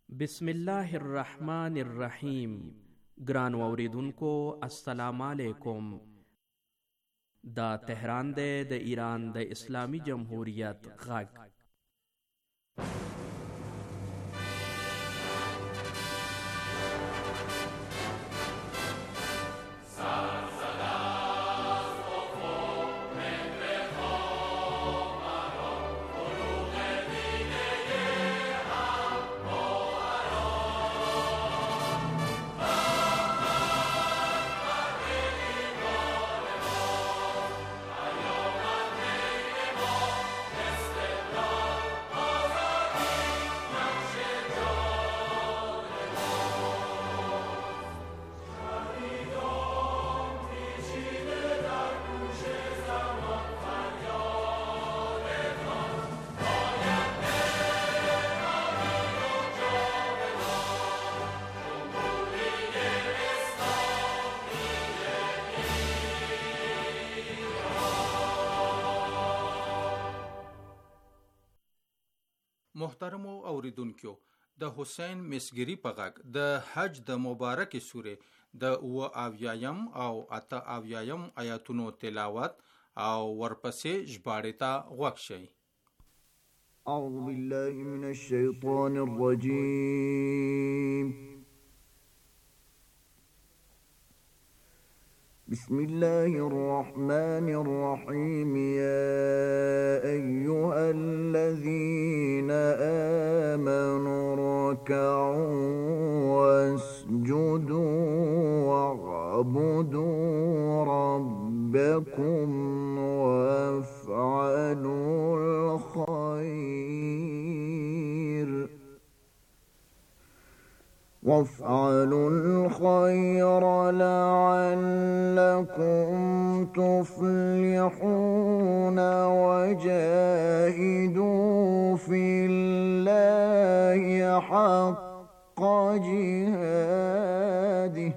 بسم الله الرحمن الرحیم. ګران اوریدونکو السلام علیکم. دا تهران دی د ایران د اسلامی جمهوریت غږ. محترمو اوریدونکو، د حسین مسګری په غږ د حج د مبارکې سورې د اویایم او 88 آیاتونو تلاوت او ورپسې ژباړې ته غوږ شئ. اعوذ بالله من الشیطان الرجیم. بسم الله الرحمن الرحيم. يا أيها الذين آمنوا اركعوا واسجدوا واعبدوا ربكم وافعلوا الخير لعلكم تفلحون وجاهدوا في الله حق جهاده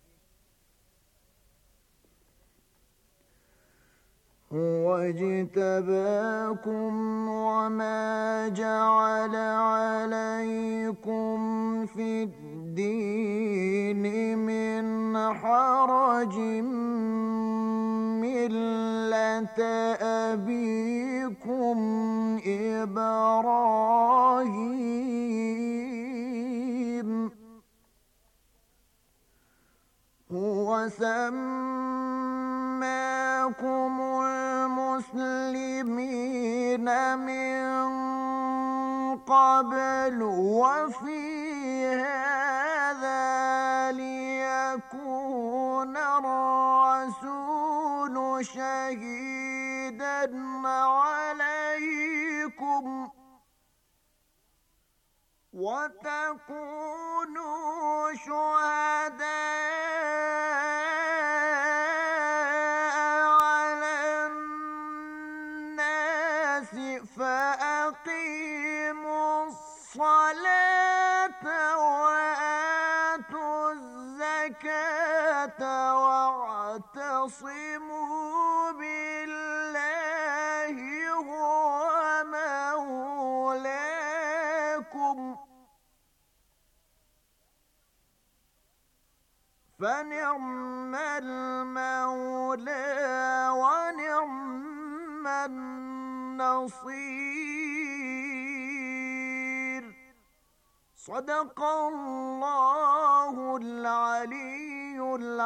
هو اجتباكم وما جعل عليكم في الدين من حرج ملة أبيكم إبراهيم هو سماكم المسلمين من قبل وفي هذا ليكون الرسول شهيدا عليكم وتكونوا شهداء على الناس فأقيموا الصلاة وآتوا الزكاة واعتصموا بالله هو مولاكم فنعم المولى ونعم النصير. صدق الله العلي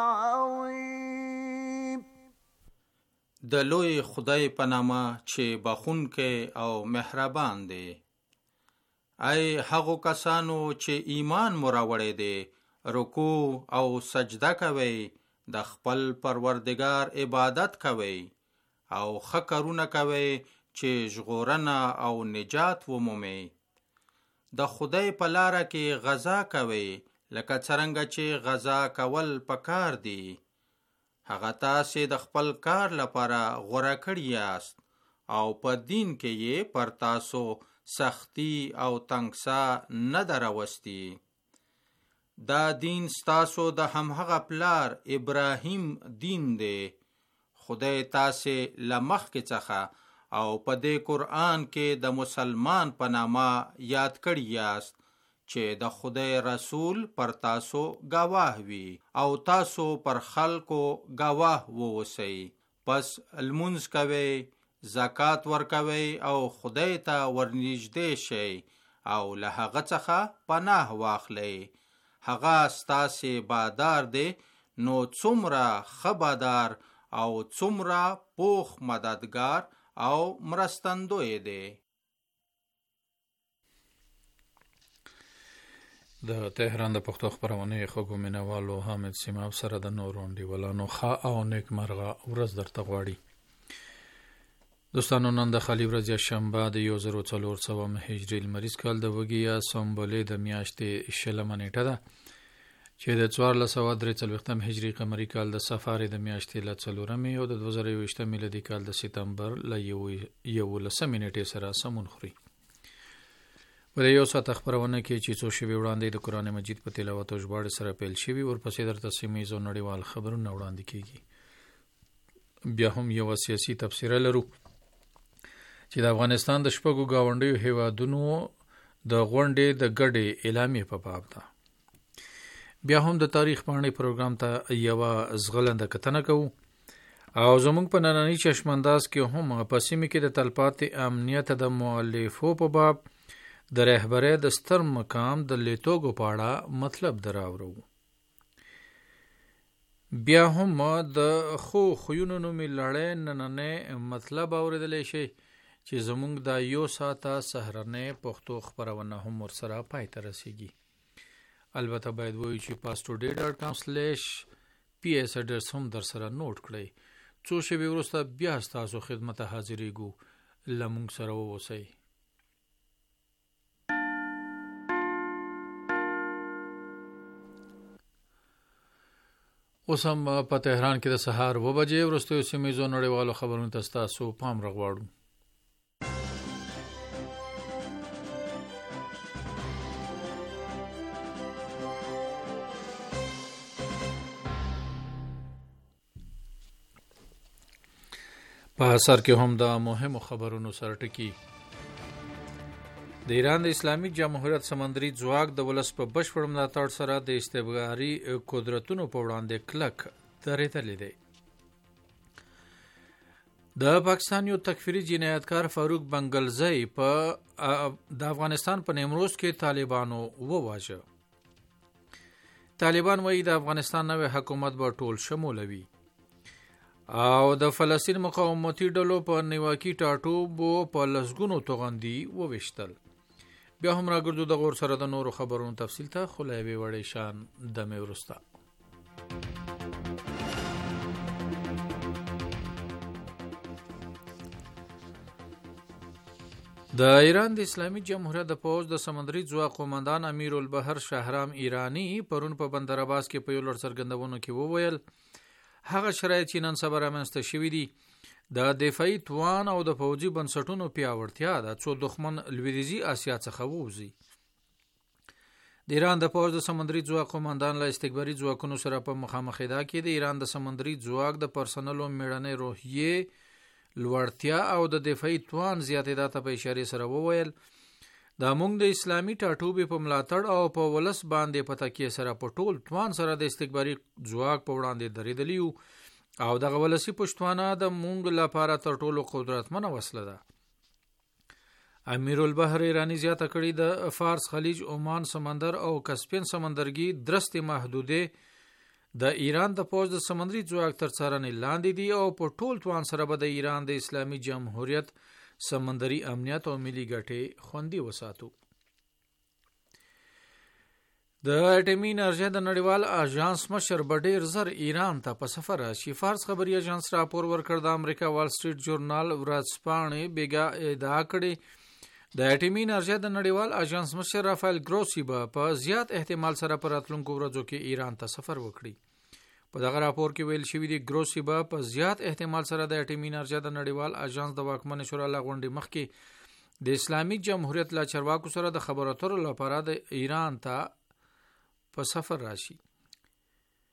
العظيم. د لوی خدای په نامه چې بخښونکی او مهربان دی. ای هغو کسانو چې ایمان مو راوړی دی، رکوع او سجده کوئ، د خپل پروردگار عبادت کوئ او ښه کارونه کوئ چې ژغورنه او نجات ومومئ. د خدای په لاره کې غزا کوئ لکه څرنګه چې غزا کول پکار دی. هغه تاسې د خپل کار لپاره غوره کړي یاست او په دین کې یې پر تاسو سختی او تنګسا نه ده راوستي. دا دین ستاسو د همهغه پلار ابراهیم دین دی. خدای تاسې له مخکې څخه او په دې قرآن کې د مسلمان په نامه یاد کړي یاست چې د خدای رسول پر تاسو گواه وي او تاسو پر خلکو گواه ووسئ. پس لمونځ کوئ، زکات ورکوئ او خدای ته ورنږدې شئ او له هغه څخه پناه واخلئ. هغه ستاسې بادار دی، نو څومره ښه بادار او څومره پوخ مددگار او مرستندوی دی. د تهران د پښتو خپرونې خوږو مینوالو حامد سیماب سره د نورو انډیوالانو ښه او نیک مرغه ورځ درته غواړي. دوستانو، نن د خالي ورځ شنبه د 1400 هجري لمریز کال د وږي سنبلې د میاشتې 20 نیټه ده چې د 1443 هجري قمري کال د صفر د میاشتې له 4 او د 2020 میلادي کال د سپتمبر له 11 نیټې سره سمون خوري. په یو ساعت خبرونه کې چې څو شوي وړاندې د قران مجید په تلاوت او ژباړې سره پیل شوي، ورپسې درته سیمه‌ییز او نړیوال خبرونه وړاندې کیږي. بیا هم یو سیاسي تفسیر لرو چې د افغانستان د شپږو گاونډیو هیوادونو د غونډې د ګډې اعلامیې په باب ده. بیا هم د تاریخ پاڼې پروګرام ته یو زغلنده کتنه کوو او زموږ په نننی چشمانداز کې هم په سیمه کې د تلپاتې امنیت د مؤلفو په باب د رهبرۍ د ستر مقام د لیتوګو په اړه مطلب دراوړو. بیا هم د خو خویونو نومي لړۍ نننی مطلب اوریدلی شي چې زموږ د یو ساعته سهرنۍ پښتو خپرونه هم ورسره پای ته رسیږي. البته باید وایو چې pastoday.com/ps اډرس هم در سره نوٹ کړئ. څو شېبې وروسته بیا ستاسو خدمت حاضرېږو. له موږ سره واوسئ. اوس هم په تهران کې د سهار 2 بجې وروستیو سیمه‌ییزو نړیوالو خبرونو ته ستاسو پام راغواړو. په سر کې هم د مهمو خبرونو سره ټکی. د ایران د اسلامي جمهوریت سمندري ځواک د ولس په بشپړ ملاتړ سره د استبدادي قدرتونو په وړاندې کلک درېدلی دی. د پاکستان یو تکفیري جنایتکار فاروق بنگلزی د افغانستان په نیمروز کې طالبانو وواژه. طالبان وایي د افغانستان نوی حکومت به ټول شمولوي او د فلسطین مقاومتي ډلو په نیواکي ټاټوبو په لسګونو توغندي وویشتل. بیا هم راګرځو د غور سره د نورو خبرونو تفصیل ته، خو له یوې وړې شان دمې وروسته. د ایران د اسلامي جمهوریت د پوځ د سمندري ځواک قومندان امیر البحر شهرام ایرانی پرون په بندر عباس کې په یو لړ څرګندونو کې وویل هغه شرایط چې نن سبا رامنځته شوي دي د دفاعي توان او د پوځي بنسټونو پیاوړتیا ده څو دښمن لویدیځي اسیا څخه ووځي. د ایران د پوځ د سمندري ځواک قومندان له استکباري ځواکونو سره په مخامخېدا کې د ایران د سمندري ځواک د پرسنلو میړنۍ روحیې لوړتیا او د دفاعي توان زیاتېدا ته په اشارې سره وویل دا موږ د اسلامي ټاټوبې په ملاتړ او په ولس باندې په تکیې سره په ټول توان سره د استکباري ځواک په وړاندې درېدلی یو او دغه ولسی پښتوانه د مونږ لپاره تر ټولو قدرتمنه وسله ده. امیر البحر ایرانی زیاته کړي د فارس خلیج، عمان سمندر او کسپین سمندرګي درستې محدودې د ایران د پوځ د سمندري ځواک تر څارنې لاندې دي او په ټول توان سره به د ایران د اسلامي جمهوریت سمندري امنیت او ملي ګټې خوندي وساتو. د اټومي انرژۍ د نړیوال اژانس مشر به ډیر زر ایران ته په سفر راشي. فارس خبري اژانس راپور ورکړ د امریکا وال سټریټ جورنال ورځپاڼې بیګا ادعا کړې د اټومي انرژۍ د نړیوال اژانس مشر رافایل ګروسی به په زیات احتمال سره په راتلونکو ورځو کې ایران ته سفر وکړي. په دغه راپور کې ویل شوی دی ګروسی به په زیات احتمال سره د اټومي انرژۍ د نړیوال اژانس د واکمن شورا له غونډې مخکې د اسلامي جمهوریت له چارواکو سره د خبرو اترو لپاره د ایران ته په سفر راشي.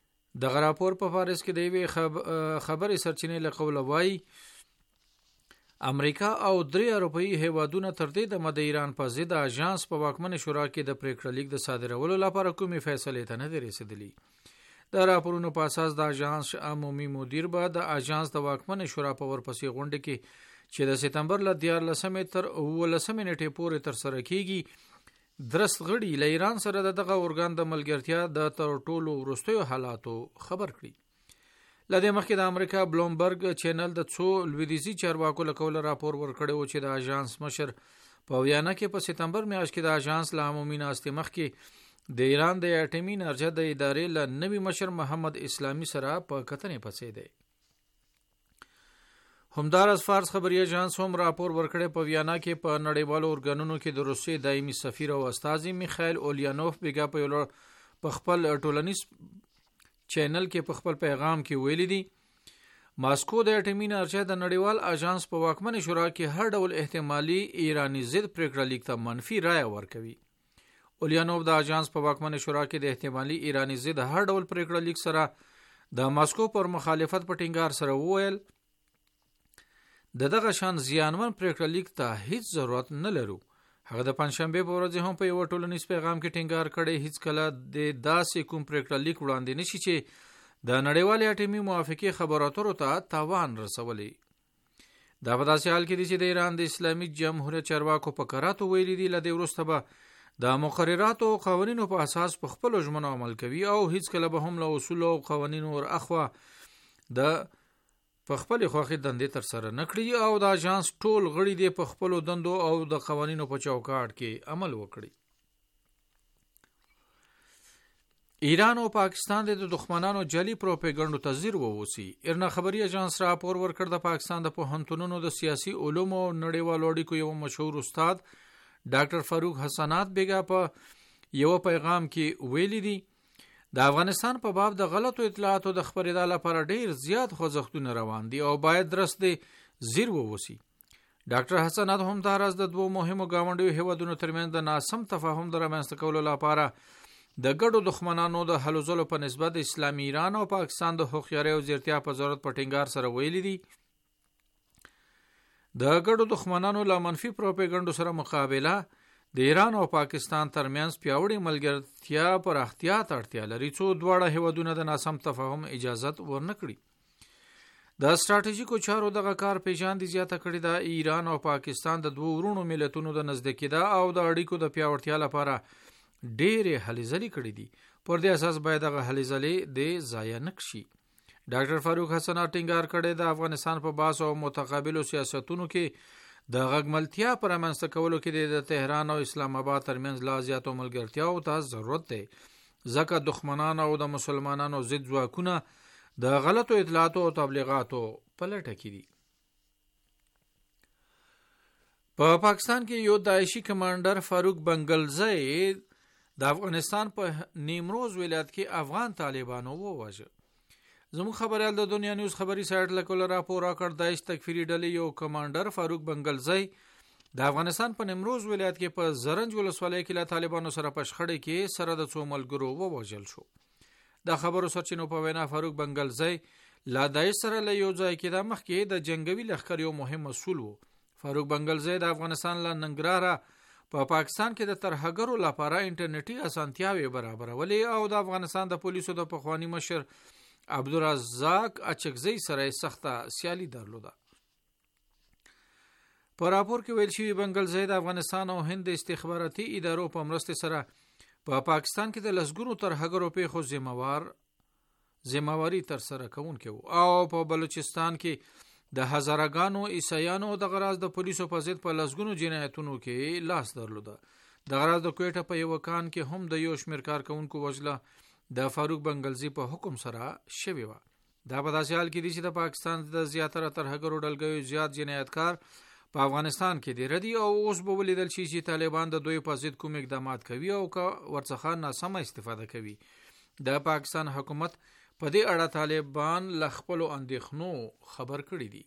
دغه راپور په فارس کې د یوې خبرې سرچینې له قوله وایي امریکا او 3 اروپאי هیوادونه تر دې د مد ایران په ضد اژانس په واکمن شورا کې د پریکړه لیک د صادرولو لپاره کومې فیصلې ته نه دی رسیدلی. د راپورونو په اساس د اژانس عمومي مدیر به د اژانس د واکمن شورا په ورپسې غونډه کې چې د سپتمبر ل 14 تر 19 نیټې پورې تر سره کیږي درست غړي له ایران سره دغه اورګان د ملګرتیا د تر ټولو وروستیو حالاتو خبر کړي. لدې مخکې د امریکا بلومبرګ چینل د څو لویدیزي چارواکو له قوله راپور ورکړی و چې د اژانس مشر په ویانا کې په سپتمبر میاشت کې د اژانس له عمومي ناستې مخکې د ایران د اټومي انرژۍ د ادارې له نوي مشر محمد اسلامي سره په کتنې پسې دی. همدارس فارس خبري اژانس هم راپور ورکړی په ویانا کې په نړیوالو اورګانونو کې د روسیې دایمي سفیر او استازي میخائیل اولیانوف بیګا په خپل ټولنیز چینل کې په خپل پیغام کې ویلي دي ماسکو د اټومي انرژۍ د نړیوال اژانس په واکمن شورا کې هر ډول احتمالي ایرانی ضد پریکړه لیک ته منفي رائے ورکوي. اولیانوف د اژانس په واکمن شورا کې د احتمالي ایرانی ضد هر ډول پریکړه لیک سره د ماسکو پر مخالفت په ټینګار سره وویل دغه شان زیانمن پریکړه لیک ته هیڅ ضرورت نه لرو. هغه د پنځشنبه په ورځ هم په یو ټولنیز پیغام کې ټینګار کړی هیڅ کله د داسې کوم پریکړه لیک وړاندې نشي چې د نړیوال اټومي موافقې خبراتو ته تاوان رسولي. دا په داسې حال کې دي چې د ایران د اسلامي جمهوریت چارواکو په کراتو ویلي دي لدې وروسته به د مقررات او قوانینو په اساس په خپل ژمنو عمل کوي او هیڅ کله به هم له اصول او قوانینو ور اخوا د په خپل خوخي دندې تر سره نکړي او د اژانس ټول غړي دي په خپل دندو او د قوانینو په چوکاټ کې عمل وکړي. ایران او پاکستان د دښمنانو جعلي پروپاګاندا ته ځیر ووسی. ارنا خبري اژانس راپور ورکړ د پاکستان د پوهنتونونو د سیاسي علومو نړیوالو اړیکو یو مشهور استاد ډاکټر فاروق حسنات بیګا په یو پیغام کې ویلي دي د افغانستان په باب د غلطو اطلاعاتو د خبرېدا لپاره ډیر زیات خوځښتونه روان دي او باید درست دي زیر ووسی. ډاکټر حسنات هم دا راز د دوه مهمو گاونډیو هیوادونو ترمنځ د ناسم تفاهم د رامنځته کولو لپاره د ګډو دښمنانو د حل ځلو په نسبت اسلامي ایران او پاکستان د هوښیارۍ او ځیرتیا په ضرورت په ټینګار سره ویلي دي د ګډو دښمنانو له منفي پروپاګاندا سره مقابله د ایران او پاکستان ترمنځ پیاوړی ملګرتیا پر احتیاط اړتیا لري څو دواړه هیوادونه د ناسم تفاهم اجازت ورنکړي. د ستراتیژیکو چارو دغه کار پیژاندې زیاته کړې ده ایران او پاکستان د دوه ورونو ملتونو د نزدېکیدا او د اړیکو د پیاوړتیا لپاره ډېرې هلې ځلې کړې دي. پر دې اساس باید دغه هلې ځلې د ضایع نکشي. ډاکټر فاروق حسنات ټینګار کړی د افغانستان په باس او متقابلو سیاستونو کې د غږملتیا پر منځته کولو کې د تهران او اسلام آباد ترمنځ لا زیاتو ملګرتیاو ته ضرورت دی ځکه دښمنان او د مسلمانانو ضد ځواکونه د غلطو اطلاعاتو او تبلیغاتو په لټه کې دي. په پاکستان کې یو داعشي کمانډر فاروق بنگلزی د افغانستان په نیمروز ولایت کې افغان طالبانو وواژه. زموږ خبريال د دنیا نیوز خبري سایټ لکه راپور راکړ داعش تکفیری ډلې یو کمانډر فاروق بنگلزی د افغانستان په نیمروز ولایت کې په زرنج ولسوالۍ کې له طالبانو سره په شخړه کې سره د څو ملګرو ووژل شو. د خبرو سرچینو په وینا فاروق بنگلزی لا داعش سره له یو ځای کې د مخکې د جنگوي لښکر یو مهم مسؤل وو. فاروق بنگلزی د افغانستان له ننګرهار په پاکستان کې د ترهګرو لپاره انټرنیټي اسانتیاوې برابرولې او د افغانستان د پولیسو د پخوانی مشر عبدالرزاق اچکزی سره سخته سیالي درلوده. په راپور کې ویل شوی بنگلزی د افغانستان او هند استخباراتي ادارو په مرسته سره په پاکستان کې د لسګونو ترهګرو پیښو ذمہواری تر سره کوونکی او په بلوچستان کې د هزارګانو عیسایانو د غراض د پولیسو په ضد په لسګونو جنایتونو کې لاس درلوده. د غراض د کوټه په یو کان کې هم د یو شمېر کارکونکو وژله د فاروق بنگلزی په حکم سره شوی و. دا په داسې حال کې دي چې د پاکستان د زیاتره ترهګرو ډلګیو زیات جنایتکار په افغانستان کې دي ردی او اوس به ولیدل شي چې طالبان د دوی په ضد کوم اقدامات کوي او که ورڅخه ناسمه استفاده کوي. د پاکستان حکومت په دې اړه طالبان له خپلو اندېښنو خبر کړي دي.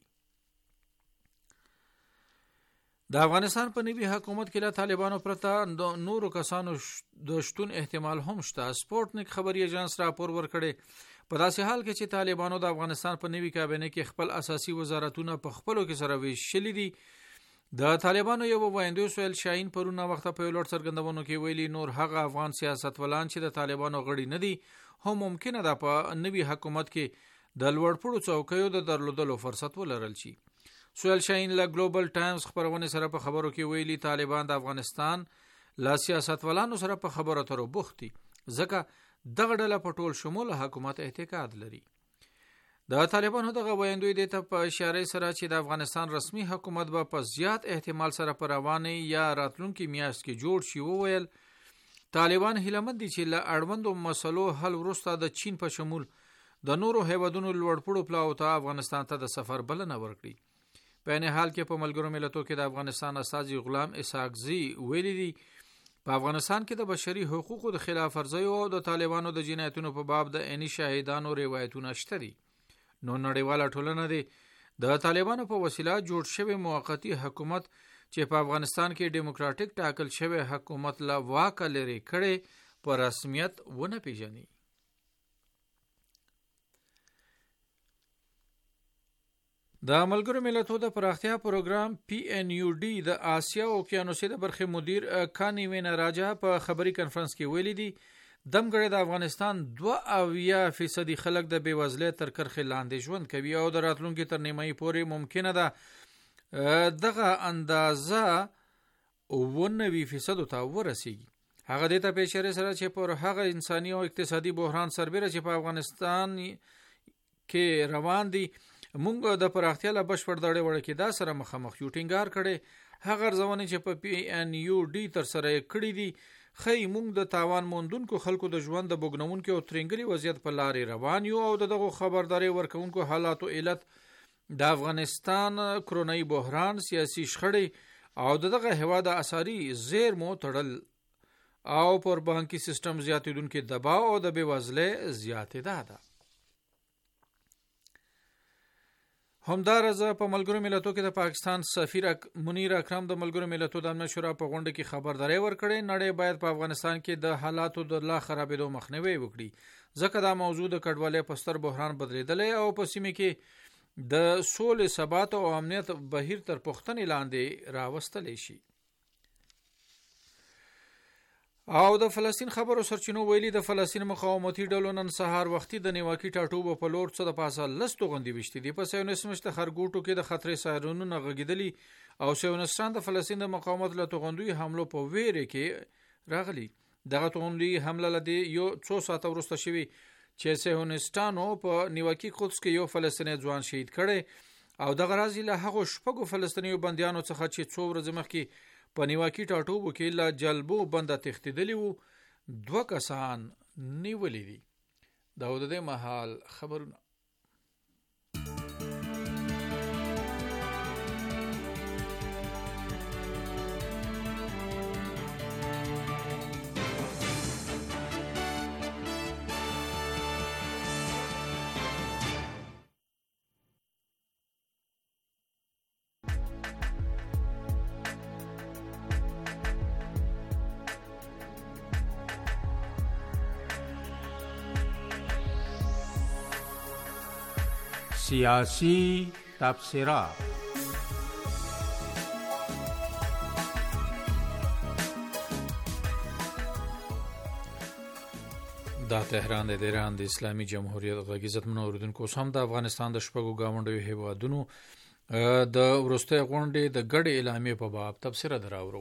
د افغانستان په نوي حکومت کې له طالبانو پرته د نورو کسانو د شتون احتمال هم شته. سپورتنیک خبري اژانس راپور ورکړی په داسې حال کې چې طالبانو د افغانستان په نوي کابینه کې خپل اساسي وزارتونه په خپلو کې سره ویشلي دي. د طالبانو یو وایندوی سهیل شاهین پرونه وخت په لوړ څرګندونو کې ویلي نور هغه افغان سیاستولان چې د طالبانو غړي نه دي هم ممکنه ده په نوي حکومت کې د لوړپوړو څوکیو د درلودلو فرصت ولرل شي. سهیل شاهین له ګلوبل ټایمز خبرونه سره په خبرو کې ویلي طالبان د افغانستان له سیاستولانو سره په خبرو اترو بوخت دي ځکه دغه ډله په ټول شمول حکومت اعتقاد لري. د طالبانو دغه وایندوی د ته په اشاره سره چې د افغانستان رسمي حکومت به په زیات احتمال سره پر روانه یا راتلونکي میاشت کې جوړ شي وویل طالبان هیلمند دي چې له اړوندو مسلو حل وروسته د چین په شمول د نورو هیوادونو لوړپوړو پلاو ته افغانستان ته د سفر بلنه ورکړي. په عین حال کې په ملګرو ملتونو کې د افغانستان استازي غلام اسحاقزي ویلي دي په افغانستان کې د بشري حقوقو د خلاف ورزیو او د طالبانو د جنایتونو په باب د عیني شاهدانو روایتونه شته دي. نو نړیواله ټولنه دي د طالبانو په وسیله جوړ شوی موقتی حکومت چې په افغانستان کې ډیموکراټیک ټاکل شوی حکومت لا واک لري کړي په رسمیت ونه پیژني. د ملګرو ملتونو د پراختیا پروګرام PNUD د آسیا او اوقیانوسي د برخې مدیر کانی وینا راجا په خبري کانفرنس کې ویلي دي دمګړی د افغانستان 2% خلک د بیوزلۍ تر کرښې لاندې ژوند کوي او د راتلونکي تر نیمایي پورې ممکنه ده دغه اندازه 90% ته ورسیږي. هغه د ته په اشاره سره چې پر هغه انساني او اقتصادي بحران سربېره چې په افغانستان کې روان دي مونږ د پراختیا له بشپړ دړې وړ کې دا سره مخامخ یو ټینګار کړي هغه ځواني چې په PNUD تر سره کړی دي خې مونږ د تاوان موندونکو خلکو د ژوند د بوګنونکو او ترنګلي وضعیت په لارې روان یو او دغه خبرداري ورکونکو حالاتو علت د افغانستان کرونای بحران سیاسي شخړې او دغه هوا د اثري زیر مو تړل او پر بانکي سیستم زیاتیدونکو دباو او د بیوزلۍ زیاتېدا ده. همدارز په ملګرو ملتونو کې د پاکستان سفیر منیر اکرم د ملګرو ملتونو د امنیت شورا په غونډه کې خبرداري ورکړې نړۍ باید په افغانستان کې د حالاتو د لا خرابېدو مخنیوي وکړي ځکه دا موضوع د کډوالۍ په ستر بحران بدلیدلې او په سیمه کې د سولې ثبات او امنیت بهیر تر پوښتنې لاندې راوستلی شي. او د فلسطین خبرو سرچینو ویلي د فلسطین مقاومتي ډلو نن سهار وختي د نیواکي ټاټوبه په لور څه د پاسه لستو غندي وشتي دي په سیونسمشت خرګوټو کې د خطرې سایرونونه غږیدلي او سیونستان د فلسطین د مقاومت له توغندوی حملو په ویره کې راغلي. دغه توغندوی حمله لدی یو 2 ساعت وروسته شوی چې سیونستانو په نیواکي قدس کې یو فلسطینی ځوان شهید کړي او دغه راځي له هغه شپږو فلسطینیو بنديانو څخه چې 2 ورځې مخکې په نیواکي ټاټوبو کې لا جلبو بنده تښتیدلی وو 2 کسان نیولې دي. دا د دې مهال خبرونه. سیاسی تبصرات. دا تهران د ایران د اسلامي جمهوریت غږ عزت منوردونکو هم د افغانستان د شپږو گاونډیو هیوادونو د ورسته غونډې د ګډ اعلامیې په باب تبصره دراوړو.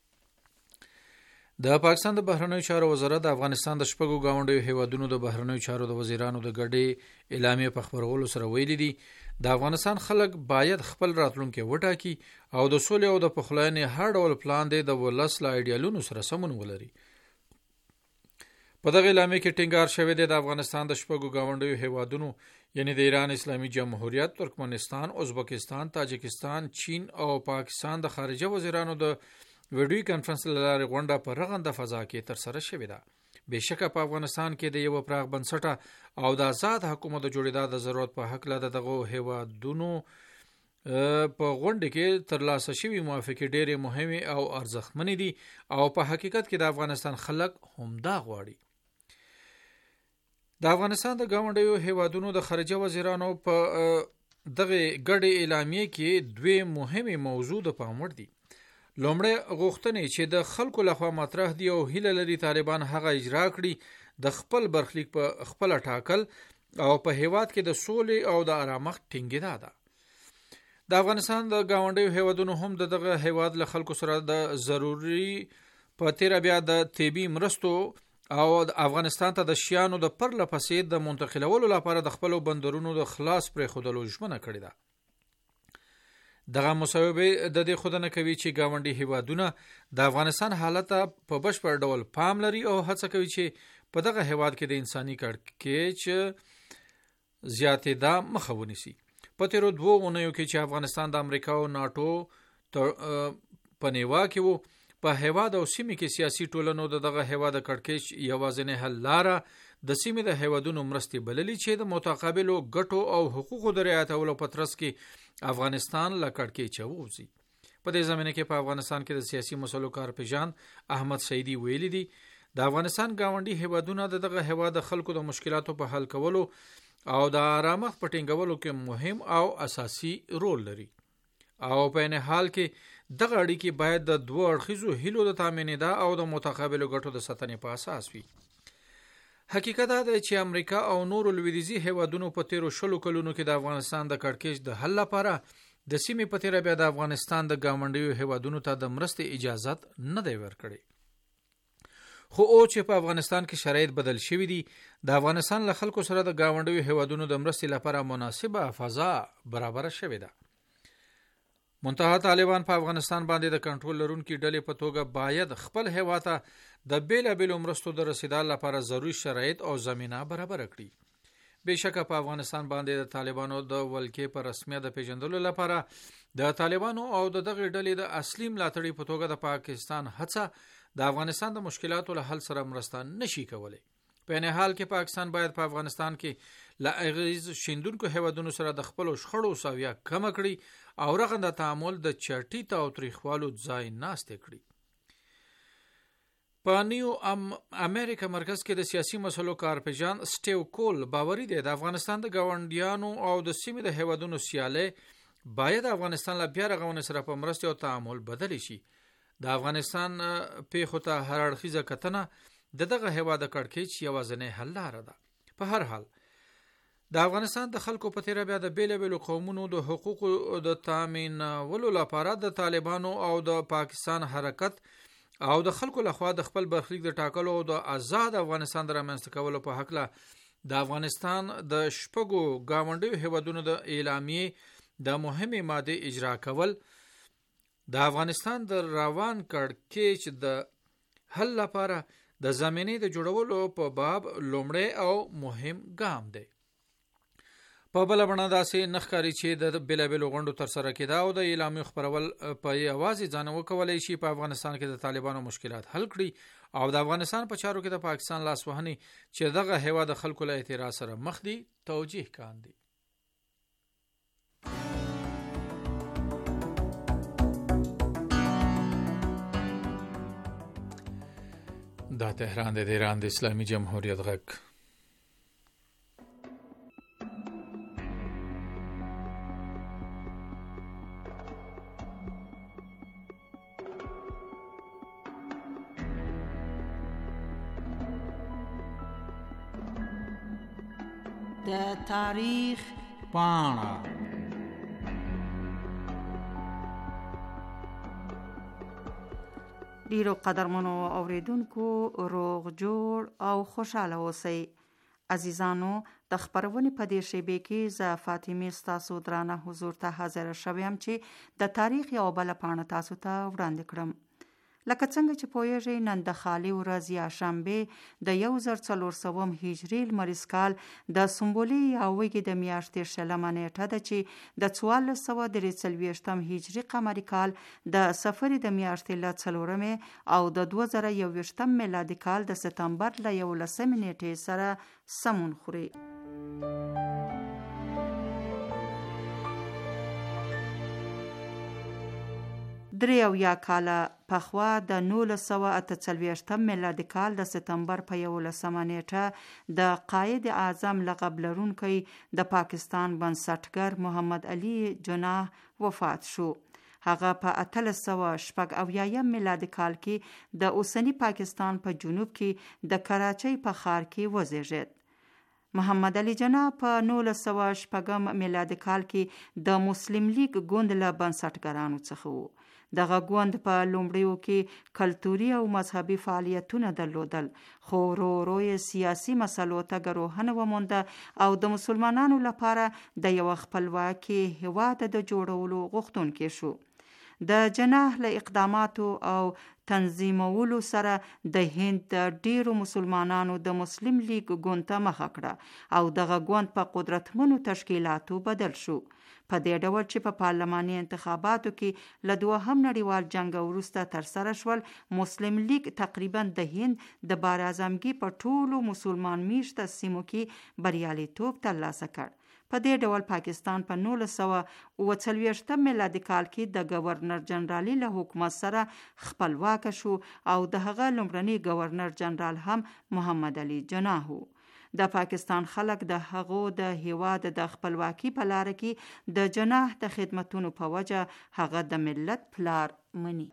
د پاکستان د بهرنیو چارو وزارت د افغانستان د شپږو گاونډیو هیوادونو د بهرنیو چارو د وزیرانو د ګډې اعلامیې په خبرولو سره ویلي دي د افغانستان خلک باید خپل راتلونکي وټاکي او د سولې او د پخلاینې هر ډول پلان دی د ولس له ایډیالونو سره سمون ولري. په دغه اعلامیه کې ټینګار شوی دی د افغانستان د شپږو گاونډیو هیوادونو یعنی د ایران اسلامي جمهوریت، ترکمنستان، ازبکستان، تاجکستان، چین او پاکستان د خارجه وزیرانو د ویډیو کانفرنس لاره غونډه په رغنده فضا کې تر سره شوې ده. بهشکه په افغانستان کې د یو پراخ بنسټه او د آزاد حکومت جوړېدا د ضرورت په حق له دغه هیوادونو په غونډه کې ترلاسه شوی موافقه ډېرې مهمه او ارزښتمنې دي او په حقیقت کې د افغانستان خلک هم دا غواړي. د افغانستان د ګاونډیو هیوادونو د خارجه وزیرانو په دغه ګډې اعلامیه کې دوه مهمه موضوع د پام وړ دي. لومړی غوښتنې چې د خلکو لخوا مطرح دي او هیله لري طالبان هغه اجرا کړي د خپل برخلیک په خپل ټاکل او په هیواد کې د سولې او د آرامښت ټینګېدا ده. د افغانستان د ګاونډیو هیوادونو هم دغه هیواد له خلکو سره د ضروري په تیر بیا د طبي مرستو او د افغانستان ته د شیانو د پرله پسې د منتقلولو لپاره د خپل بندرونو د خلاص پرې خودلو ژمنه کړې ده. دغه مسوبه د دې خودنه کوي چې ګاونډي هیوادونه د افغانستان حالت په بشپړ ډول پام لري او هڅه کوي چې په دغه هیواد کې د انساني کړکېچ زیاتېدا مخه ونیسي. په تیرو 2 اونیو کې چې افغانستان د امریکا او ناتو په نیوا کې وو، په هیواد او سیمې کې سیاسي ټولنو دغه هیواد کړکېچ یوازینی حل لاره د سیمې د هیوادونو مرستې بللې چې د متقابلو ګټو او حقوقو د رعایتولو په ترڅ کې افغانستان له کړکېچ ووځي. په دې زمینه کې په افغانستان کې د سیاسي مسلو کارپیژان احمد سعیدي ویلي دي د افغانستان ګاونډي هیوادونه دغه هیواد د خلکو د مشکلاتو په حل کولو او د آرامښت په ټینګولو کې مهم او اساسي رول لري او په نه حال کې دغه اړیکې باید د دوه اړخیزو هیلو د تامینېدا او د متقابلو ګټو د ساتنې په اساس وي. حقیقت دا دی چې امریکا او نورو لویدیځي هیوادونو په تیرو 20 کلونو کې د افغانستان د کړکېچ د حل لپاره د سیمې په تیر بیا د افغانستان د ګاونډیو هیوادونو ته د مرستې اجازه نه دی ورکړي. خو او چې په افغانستان کې شرایط بدل شوي دي، د افغانستان له خلکو سره د ګاونډیو هیوادونو د مرستې لپاره مناسبه فضا برابر شوې ده. منتها طالبان په افغانستان باندې د کنټرول لرونکي ډلې په توګه باید خپل هیواد ته د بیلابیلو مرستو د رسیدلو لپاره ضروري شرایط او زمینه برابر کړي. بهشکه په افغانستان باندې د طالبانو د ولکې په رسمیت د پیژندلو لپاره د طالبانو او دغه ډلې د اصلي ملاتړي په توګه د پاکستان هڅه د افغانستان د مشکلاتو له حل سره مرسته نشي کولای. په نه حال کې پاکستان باید په افغانستان کې له اغیز شیندونکو هیوادونو سره د خپل شخړو ساویه کم کړي او رغنده تعامل د چټي او تاریخوالو ځای ناشته کړي. په نیو امریکا مرکز کې د سیاسي مسلو کارپیژان سټیو کول باوري دی د افغانستان د ګاونډیانو او د سیمې د هیوادونو سیاله باید افغانستان له بیا رغونې سره په مرسته او تعامل بدل شي. د افغانستان پیښو ته هر اړخیزه کتنه دغه هیواد کړکېچ یوازینی حل لاره ده. په هر حال د افغانستان د خلکو په تیر بیا د بیلابیلو قومونو د حقوقو د تامینولو لپاره د طالبانو او د پاکستان حرکت او د خلکو لخوا د خپل برخلیک د ټاکلو او د آزاد افغانستان د رامنځته کولو په حق له د افغانستان د شپږو ګاونډیو هیوادونو د اعلامیې د مهمه ماده اجرا کول د افغانستان د روان کړکېچ د حل لپاره د زمینې د جوړولو په باب لومړی او مهم ګام دی. په بل بڼه داسې نخکاری چې د بیلابیلو غونډو تر سره کېدا او د اعلامیې خپرول په یوازې ځان وکولای شي په افغانستان کې د طالبانو مشکلات حل کړي او د افغانستان په چارو کې د پاکستان لاسوهنې چې دغه هیواد د خلکو له اعتراض سره مخ دي توجیه کاندي. دا تهران د ایران د اسلامي جمهوریت غږ. د تاریخ پاڼه ډیرو قدرمنو اوریدونکو روغ جوړ او خوشاله اوسئ. عزیزانو د خبرونې په دې شیبې کې ز فاطمه ستاسو درانه حضور ته حاضر شوم چې د تاریخ یو بل پاڼه تاسو ته وړاندې کړم. لکه څنګه چې پوهیږئ نن د خالي ورځ یا شنبه د 1400 هجري لمریز کال د سنبولي یا وږي د میاشتې شلمه نیټه ده چې د 1443 هجري قمري کال د صفر د میاشتې له 4 او د 2021 میلادي کال د سپتمبر له 11 نیټې سره سمون خوري. 73 کاله پخوا د 1948 میلادي کال د سپتمبر په 11 نیټه د قائد اعظم لقب لرونکی د پاکستان بنسټګر محمد علي جناح وفات شو. هغه په 1880 میلادي کال کې د اوسنی پاکستان په جنوب کې د کراچۍ په ښار کې وزیږید. محمد علي جناح په 1906 میلادي کال کې د مسلم لیگ ګوند له بنسټګرانو څخه وو. دغه ګوند په لومړیو کې کلتوري او مذهبي فعالیتونه درلودل، خو ورو ورو یې سیاسي مسلو ته ګروهنه ومونده او د مسلمانانو لپاره د یو خپلواکي هیواد د جوړولو غوښتونکی شو. د جناح له اقداماتو او تنظیمولو سره د هند د ډیرو مسلمانانو د مسلم لیگ ګوند ته مخه کړه او دغه ګوند په قدرتمنو تشکیلاتو بدل شو. په دې ډول چې په پارلماني انتخاباتو کې له دوهم نړیوال جنګ وروسته ترسره شول، مسلم لیگ تقریبا د هند د بار اعظمګي په ټولو مسلمان میشته سیمو کې بریالیتوب ترلاسه کړ. په دې ډول پاکستان په 1940 میلادي کال کې د گورنر جنرالي له حکومت سره خپلواک شو او د هغه لومړنی گورنر جنرال هم محمد علي جناح و. د پاکستان خلک د هغو د هیواد د خپلواکي په لار کې د جناح د خدمتونو په وجه هغه د ملت پلار مني.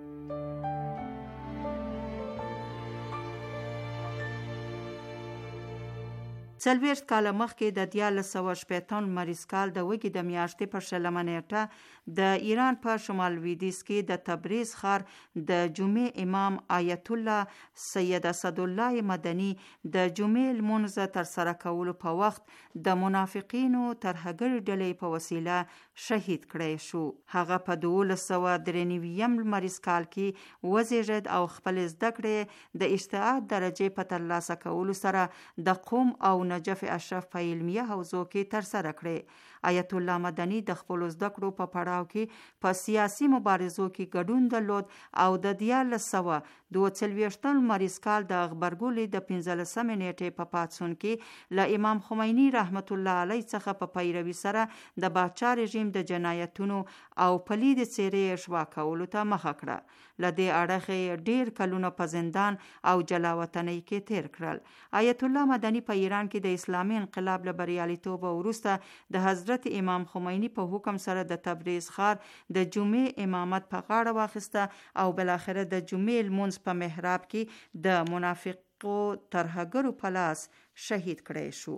څلوېښت کاله مخکې د 1960 لمریز کال د وږي د میاشتې په 20 نیټه د ایران په شمال لویدیځ کې د تبریز ښار د جمعې امام آیت الله سید اسدالله مدني د جمعې لمونځ ترسره کولو په وخت د منافقینو ترهګرې ډلې په وسیله شهید کړی شو. هغه په 1293 لمریز کال کې وزیږید او خپل زده کړې د اجتهاد درجې په ترلاسه کولو سره د قوم او نجف اشرف په علمیه حوزو کې ترسره کړې. آیت الله مدني د خپل زده کړو په پړاو کې په سیاسي مبارزو کې ګډون درلود او د 1942 لمریز کال د غبرګولي د 15 نیټې په پاتسون کې له امام خمینی رحمت الله علیه څخه په پیروي سره د باچا رژیم د جنایتونو او پلید څیرې اشوا کولو ته مخه کړه. لدې اړخه ډیر کلونه په زندان او جلاوطنۍ کې تیر کړل. آیت الله مدني په ایران کې د اسلامي انقلاب له بریالیتوب وروسته د حضرت امام خمینی په حکم سره د تبریز ښار د جمعې امامت په غاړه واخیسته او بالاخره د جمعې لمونځ په محراب کې د منافقو ترهګرو په لاس شهید کړی شو.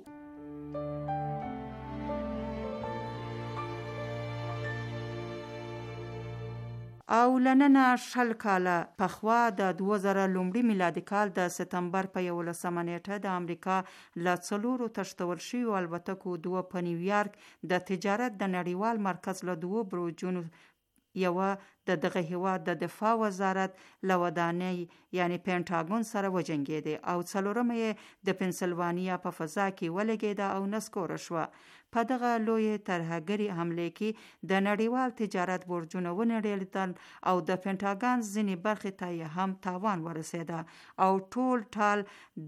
او لننه 20 کاله پخوا د 2000 لومړي میلادي کال د سپتمبر په 11 نیټه د امریکا له 4 تشتول شویو الوتکو 2 په نیویارک د تجارت د نړیوال مرکز له 2 بروجونو یو د دغه هیواد د دفاع وزارت له ودانۍ یعنی پینټاګون سره وجنګیده او څلورمه یې د پنسلوانیا په فضا کې ولګیده او نسکوره شوه. په دغه لوی ترهګري حمله کې د نړیوال تجارت برجونه ونړېدل او د پینټاګون ځینې برخې ته هم تاوان ورسېده او ټول ټال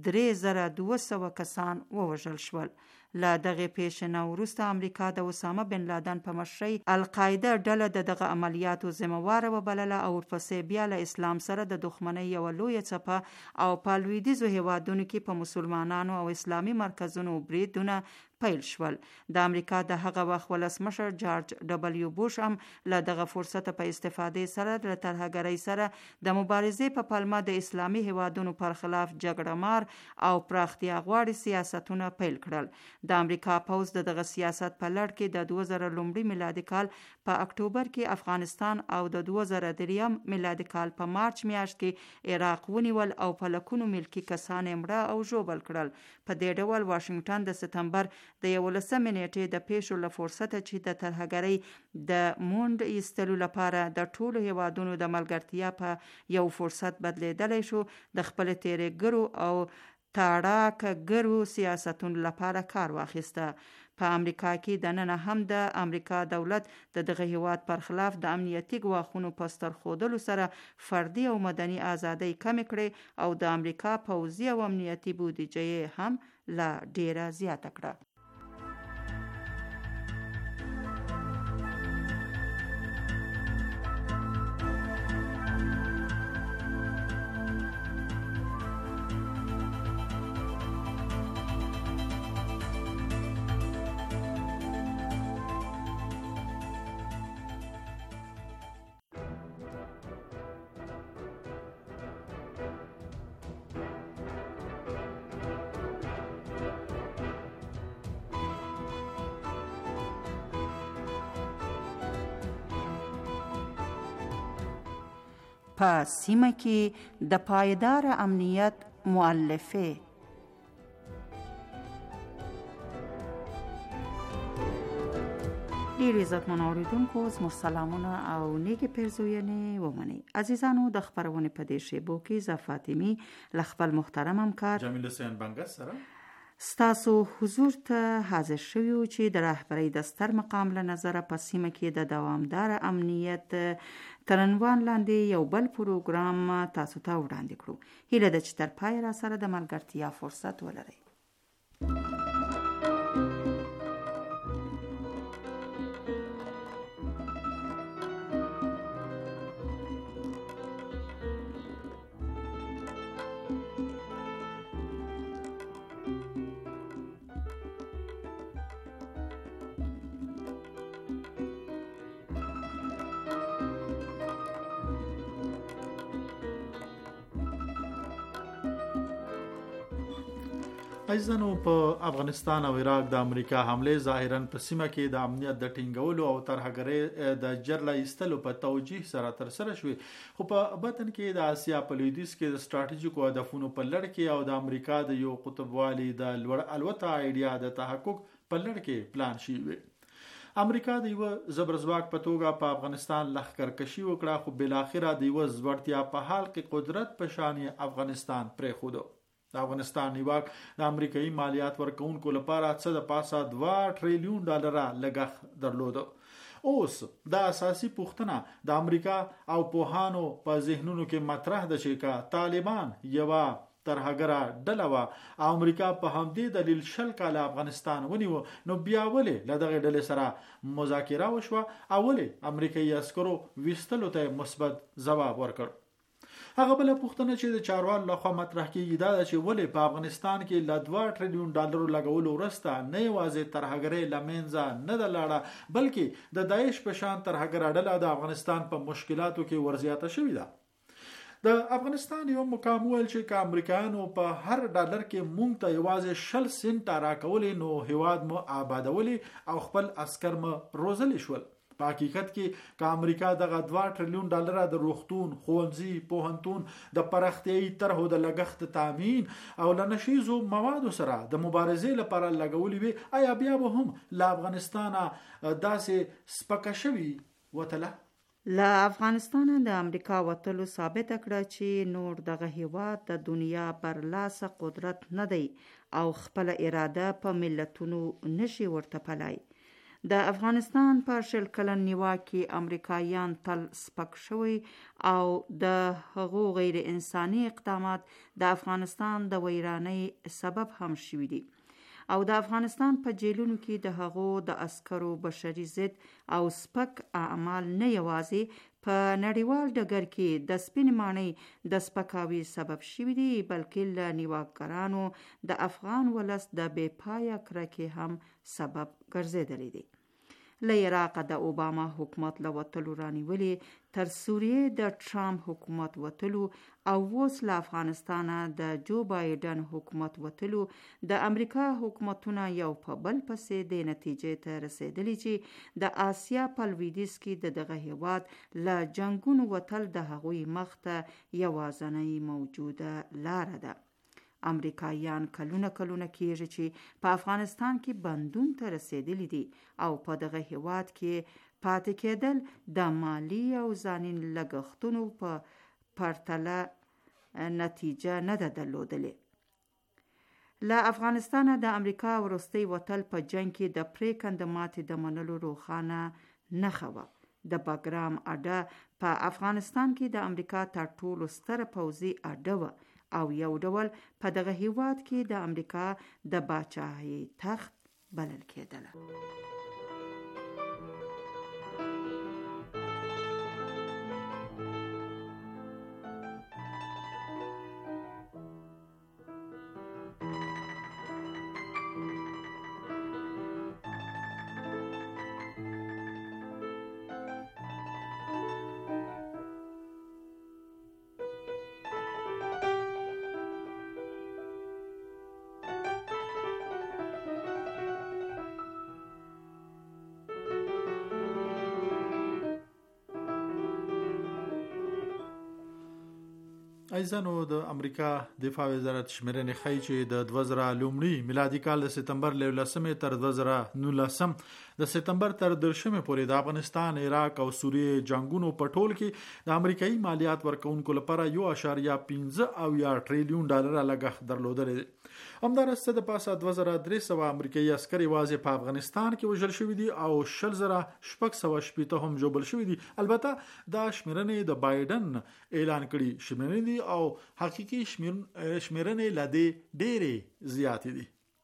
3200 کسان ووژل شول. له دغه پیښې وروسته امریکا د اسامه بن لادن په مشرۍ القاعده ډله د دغه عملیاتو ذمہواره وبلله او ورپسې بیا له اسلام سره د دښمنۍ یو لویه څپه او په لویدیځو هیوادونو کې په مسلمانانو او اسلامي مرکزونو بریدونه پیل شول. د امریکا د هغه وخت ولسمشر جارج ډبلیو بوش هم له دغه فرصت په استفاده سره د ترهګرۍ سره د مبارزې په پلمه د اسلامي هیوادونو پر خلاف جګړه مار او پراختیا غواړي سیاستونه پیل کړل. د امریکا پوځ د دغه سیاست په لړ کې د 2000 لومړي میلادي کال په اکتوبر کې افغانستان او د 2003 میلادي کال په مارچ میاشت کې عراق ونیول او په لکونو ملکی کسان مړه او ژوبل کړل. په دې ډول واشنگټن د سپتمبر د 11 نیټې د پیښو له فرصته چې د ترهګرۍ د مونډ ایستلو لپاره د ټولو هیوادونو د ملګرتیا په یو فرصت بدلیدلی شو، د خپل تیرېګرو او تاړاکګرو سیاستونو لپاره کار واخیسته. په امریکا کې د نن هم د امریکا دولت د دغه هیواد پر خلاف د امنیتي ګواښونو په سترخودلو سره فردي او مدني ازادۍ کمې کړې او د امریکا پوځي او امنیتي بودیجه هم لا ډیره زیاته کړه. په سیمه کې د پایدار امنیت مؤلفه. ډیر عزتمن اوریدونکو زموږ سلامونه او نیکې پیرزوینې ومنئ. عزیزانو د خپرونې په دې شیبو کې زه فاطمی له خپل محترم همکار جمیل حسین بنګس سره ستاسو حضور ته حاضر شویو چې د رهبرۍ د ستر مقام له نظره په سیمه کې د دوامدار امنیت تر عنوان لاندې یو بل پروګرام تاسو ته وړاندې کړو. هیله ده چې تر پای را سره د ملګرتیا فرصت ولرئ. عزیزانو، په افغانستان او عراق د امریکا حمله ظاهرا په سیمه کې د امنیت د ټینګولو او ترهګرۍ د جرړه ایستلو په توجیه سره ترسره شوې، خو په باطن کې د آسیا په لویدیځ کې د ستراتیژیکو هدفونو په لړ کې او د امریکا د یو قطبوالي د لوړ الوته ایډیا د تحقق په لړ کې پلان شوی. امریکا د یو زبرځواک په توګه په افغانستان لښکرکشي وکړه، خو بل اخره د یو ځوړتیا په حال کې قدرت په شان افغانستان پرې خودو. د افغانستان نیواک د امریکایي مالیات ورکونکو لپاره څه د پاسه $2 ټریلیون لګښت درلود. اوس دا اساسي پوښتنه د امریکا او پوهانو په ذهنونو کې مطرح ده چې کا طالبان یو ترهګره ډله وا او امریکا په همدې دلیل 20 کال افغانستان ونیو، نو بیا ولې له دغه ډلې سره مذاکره وشوه او ولې امریکایي عسکرو ویستلو ته مثبت ځواب ورکړ؟ هغه بل پوښتنه چې د چارواکو لخوا مطرح کیږي دا چې ولې په افغانستان کې ل $2 ټریلیون لګولو وروسته نه یوازې ترهګرۍ لمنځه نه ده لاړه، بلکې د داعش په شان ترهګره ډله د افغانستان په مشکلاتو کې ورزیاته شوې ده. د افغانستان یو مقام ویل چې که امریکایانو په هر ډالر کې مونږ ته یوازې 20 سنټه راکولې، نو هیواد مو آبادولې او خپل عسكر مو روزلی شول. په حقیقت کې که امریکا دغه $2 ټریلیون د روغتون، ښوونځي، پوهنتون د پراختیايي طرحو د لګښت تامین او له نشیزو موادو سره د مبارزې لپاره لګولې وي، آیا بیا به هم له افغانستانه داسې سپکه شوي وتله؟ له افغانستانه د امریکا وتلو ثابت کړه چې نور دغه هیواد د دنیا برلاسه قدرت نه دی او خپل اراده په ملتونو نشي ورته پلای. د افغانستان په 20 کلن نیواک کې امریکایان تل سپک شوي او د هغو غیر انساني اقدامات د افغانستان د ویرانۍ سبب هم شوي دي او د افغانستان په جیلونو کې د هغو د عسکرو بشري ضد او سپک اعمال نه یوازې په نړیوال ډګر کې د سپین ماڼۍ د سپکاوي سبب شوي دي، بلکې له نیواکګرانو د افغان ولس د بې پایه کرکې هم سبب ګرځېدلی دی. له عراق د اوباما حکومت له وتلو رانیولې تر سوریې د ټرامپ حکومت وتلو او اوس له افغانستانه د جو بایدن حکومت وتلو، د امریکا حکومتونه یو په بل پسې د نتیجې ته رسیدلی چې د آسیا په لویدیځ کې د دغه هیواد له جنگونو وتل د هغوی مخ ته یوازینۍ موجوده لاره ده. امریکایان کلونه کېږي چې په افغانستان کې بندون ته رسیدلی دي او په دغه هیواد کې پاتې کېدل د مالی او ځاني لګښتونو په پرتله نتیجه نه ده درلودلې. له افغانستانه د امریکا وروستي وتل په جنگ کې د پریکنده ماتې د منلو روښانه نښه وه. د باګرام اډه په افغانستان کې د امریکا تر ټولو ستره پوځي اډه وه او یو ډول په دغه هیواد کې د امریکا د باچاهۍ تخت بلل کېدله. ایزانو د امریکا دفاع وزارت شمیرنې ښیي چې د 2000 لومړي میلادي کال د سپتمبر 11 تر 2019 د سپتمبر تر 10 پورې د افغانستان، عراق او سوریې جنگونو په ټول کې د امریکایي مالیات ورکونکو لپاره 1.15 ټریلیون ډالر لګښت درلودل. همدارسته د پاسه 2300 امریکایي عسکر یوازې په افغانستان کې وژل شوي دي او 10600 هم ژوبل شوي دي. البته دا شمیرنې د بایدن اعلان کړي شمیرنې دي او حقیقي شمیرنې لدې ډېرې زیاتې دي.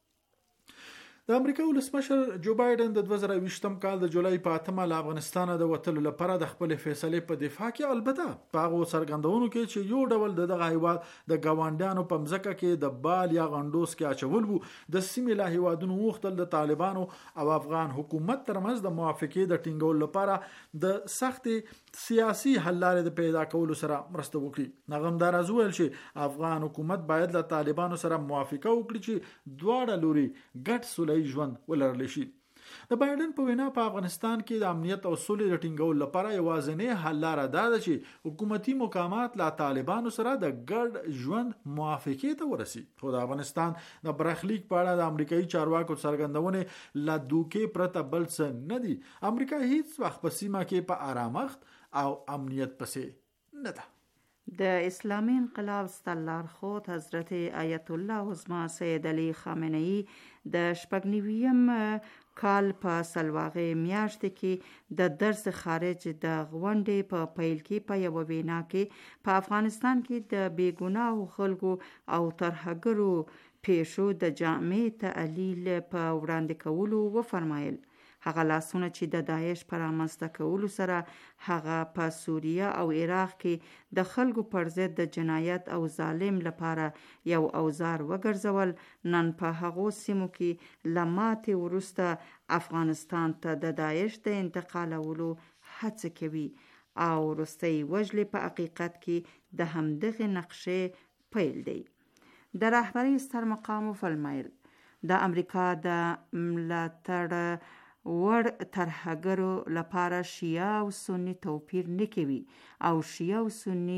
د امریکا ولسمشر جو بایدن د 2020 کال د جولای په 8 له افغانستان د وټلو لپاره د خپل فیصله په دفاع کې البته په هغه څرګندونو کې چې یو ډول دغه هیواد د ګاونډیانو په مځکه کې د بال یا غونډوس کې اچول وو د سیمې له هیوادونو وختل د طالبانو او افغان حکومت ترمنځ د موافقې د ټینګولو لپاره د سخت سیاسي حل لارې د پیدا کولو سره مرسته وکړي. نغمدار ازول چې افغان حکومت باید له طالبانو سره موافقه وکړي چې دواړه لوري ګډ ژوند ولرل شي. د بایدن په وینا په افغانستان کې د امنیت او سولې د ټینګولو لپاره یوازینی حل لار دا ده چې حکومتي مقامات له طالبانو سره د ګډ ژوند موافقې ته ورسي. خو د افغانستان د برخلیک په اړه د امریکایي چارواکو څرګندونې لا دوکې پرته بل څه نه دي. امریکا هیڅ وخت په سیمه کې په آرامښت او امنیت پسې نه ده. د اسلامي انقلاب سترلارښود حضرت آیت الله عظما سید علي خامنه‌ای د 89 کال په سلواغې میاشت کې د درس خارج د غونډې په پیل کې په یو وینا کې په افغانستان کې د بیګناه خلکو او ترهګرو پیښو د جامع تعلیل په وړاندې کولو وفرمایل. هغه لاسونه چې د داعش پر رامنځته کولو سره هغه په سوریه او عراق کې د خلکو پر ضد د جنایت او ظالم لپاره یو اوزار وګرځول، نن په هغو سیمو کې لماتې وروسته افغانستان ته د داعش د انتقالولو هڅه کوي او وروستۍ وژلې په حقیقت کې د همدغه نقشې پیل دی. د رهبرۍ ستر مقام فرمایل د امریکا د ملاتړ ور ترهګرو لپاره شیعه او سنی توپیر نه کوي او شیعه او سنی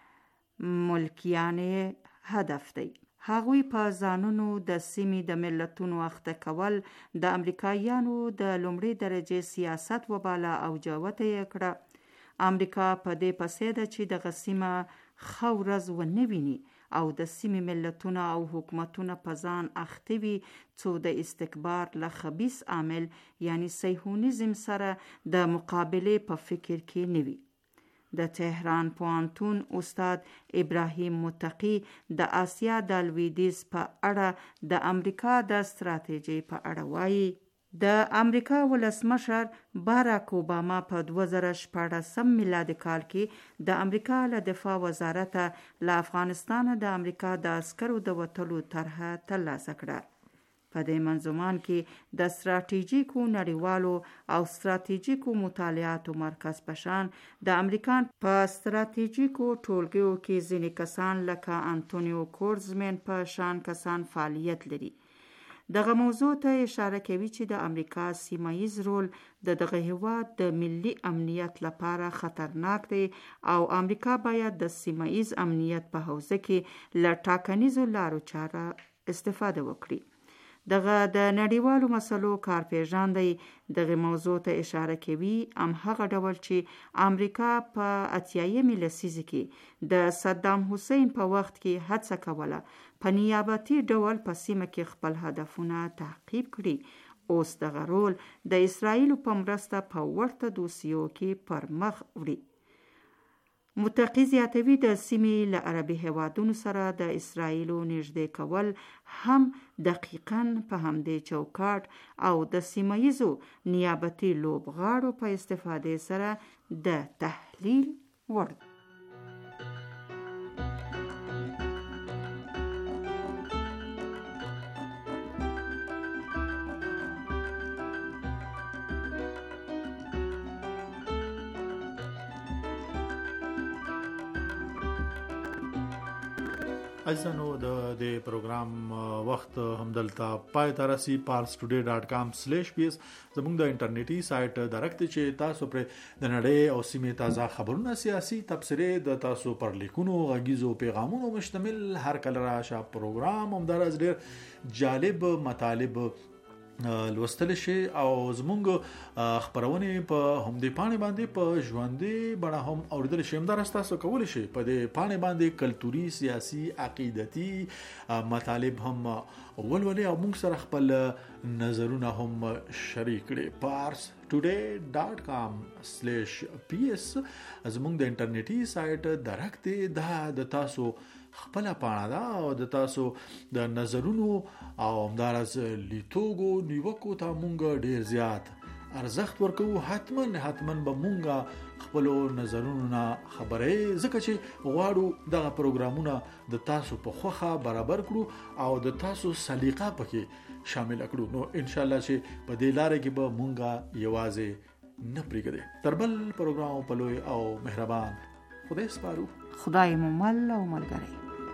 ملکیان هدف دی. هغوی په ځانونو د سیمې د ملتونو اخته کول د امریکایانو د لومړي درجه سیاست وباله او جوته یې کړه. امریکا په دې پسې ده چې د سیمه ښه ورځ ونه ویني او د سیمې ملتونه او حکومتونه په ځان اخته وي څو د استکبار له خبیث عامل یعنی صهیونیزم سره د مقابلې په فکر کې نه وي. د تهران پوهنتون استاد ابراهیم متقی د آسیا د لویدیځ په اړه د امریکا د ستراتیژۍ په اړه وایي. د امریکا ولسمشر باراک اوباما په 2014 میلادي کال کې د امریکا له دفاع وزارت له افغانستان د امریکا د عسکرو د وټلو طرحه ترلاسه کړه. په دې منظومان کې د ستراتیژیکو نړیوالو او ستراتیژیکو مطالعاتو مرکز پشان د امریکا په ستراتیژیکو ټولګیو کې ځینې کسان لکه انټونیو کورزمن په شان کسان فعالیت لري. دغه موضوع ته اشاره کوي چې د امریکا سیمایي رول د دغه هیواد د ملي امنیت لپاره خطرناک دی او امریکا باید د سیمایي امنیت په حوزه کې له ټاکنیزو لارو چاره استفاده وکړي. دغه د نړیوالو مسلو کارپیژان دی دغه موضوع ته اشاره کوي هغه ډول چې امریکا په 80 لسیزه کې د صدام حسین په وخت کې هڅه کوله په نیابتي ډول په سیمه کې خپل هدفونه تعقیب کړي. اوس دغه رول د اسرائیل په مرسته په ورته دوسیو کې پر مخ وړي. متقی زیاتوي د سیمې له عربي هیوادونو سره د اسرائیلو نږدې کول هم دقیقاً په همدې چوکاټ او د سیمایزو نیابتي لوبغاړو په استفادې سره د تحلیل وړ. ازنو د پروګرام وخت همدلته پای ته رسي parstoday.com/ps زموږ د انټرنیټي سایت درکته چې تاسو پر د نړۍ او سیمې تازه خبرونه سیاسي تبصره د تاسو پر لیکونو غږیزو پیغامونو مشتمل هر کله راشه پروګرام همدارز ډیر جالب مطالب لوستل شي او زمونږ خبرونه په همدې پاڼې باندې په ژوندۍ بڼه هم اوریدل شي همدار تاسو کول شي په دې پاڼې باندې کلتوري سیاسي عقیدتي مطالب هم ولولي او موږ سره خپل نظرونه هم شریک کړي parstoday.com/ps زمونږ د انټرنیټي سایت درکته د تاسو خپل پاڼه دا او د تاسو د نظرونو او همدارز لیتوګو نیوکو ته مونږ ډیر زیات ارزښت ورکو حتما به مونږ خپل نظرونو نه خبرې ځکه چې غواړو دغه پروګرامونه د تاسو په خوخه برابر کړو او د تاسو سلیقه پکې شامل کړو نو ان شاء الله چې په دې لارې کې به مونږ یوازې نه پریږدي تربل پروګرام په لوی او مهربان خدای سپارو خدای مو مل او ملګری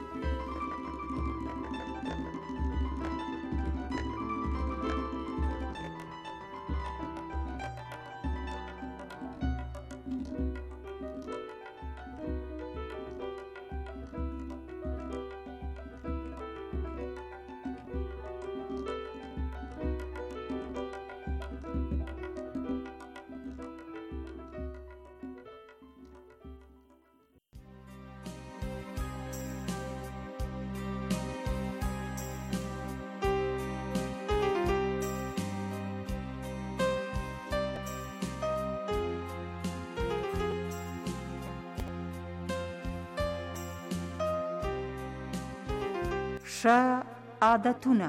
ښه عادتونه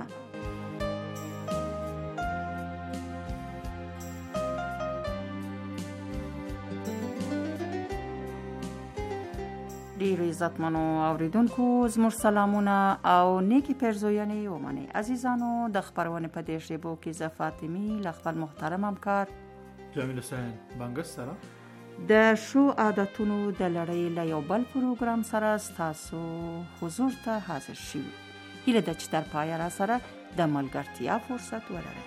ډیر عزتمنو اوریدونکو زموږ سلامونه او نیکی پرزوینې ومنئ عزیزانو د خبرونه په دې شیبو کې ز فاطمی ل خپل محترم همکار جمیل حسین بنګس سره د شو عادتونو د لړۍ له یو بل پروګرام سره تاسو حضور ته حاضر شو هیله د چې تر پایه را سره د ملګرتیا فرصت ولرئ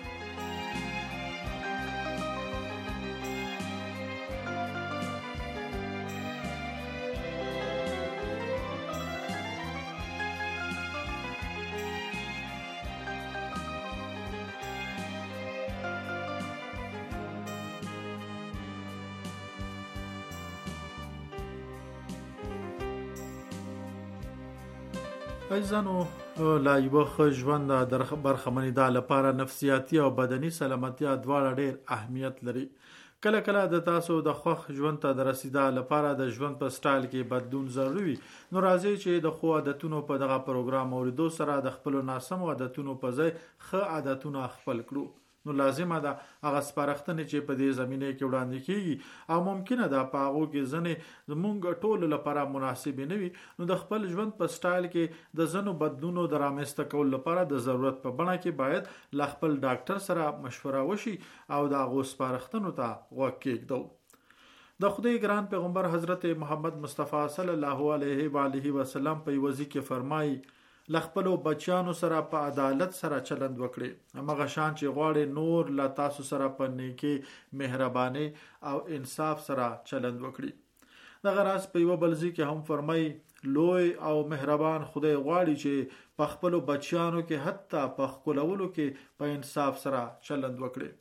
ایزانو لا یو ښه ژوند د برخمنې د لپاره نفسیاتي او بدني سلامتیا دواړه ډېر اهمیت لري کله کله د تاسو د خوښ ژوند ته د رسیدا لپاره د ژوند په سټایل کې بدلون ضروری نو راځي چې د خو عادتونو په دغه پروګرام اوریدو سره د خپل ناسم عادتونو په ځای ښه عادتونه خپل کړو نو لازمه ده هغه سپارښتنې چې په دې زمینه کې وړاندې کیږي او ممکنه ده په هغه کې ځنې زموږ ټول لپاره مناسب نه وي نو د خپل ژوند په سټایل کې د ځنو بدلونو د رامنځته کولو لپاره د ضرورت په بڼه کې باید ل خپل ډاکټر سره مشوره وشي او د هغه سپارښتنو ته غوږ کېږدو د خدای ګران پیغمبر حضرت محمد مصطفی صلی الله علیه و آله وسلم په وځي کې فرمایي لخپلو بچیانو سره په عدالت سره چلند وکړي هغه شان چې غواړي نور لا تاسو سره په نیکی مهرباني او انصاف سره چلند وکړي دغه راز په یو بلځي کې هم فرمایي لوی او مهربان خدای غواړي چې په خپلو بچیانو کې حتی په خپلولو کې په انصاف سره چلند وکړي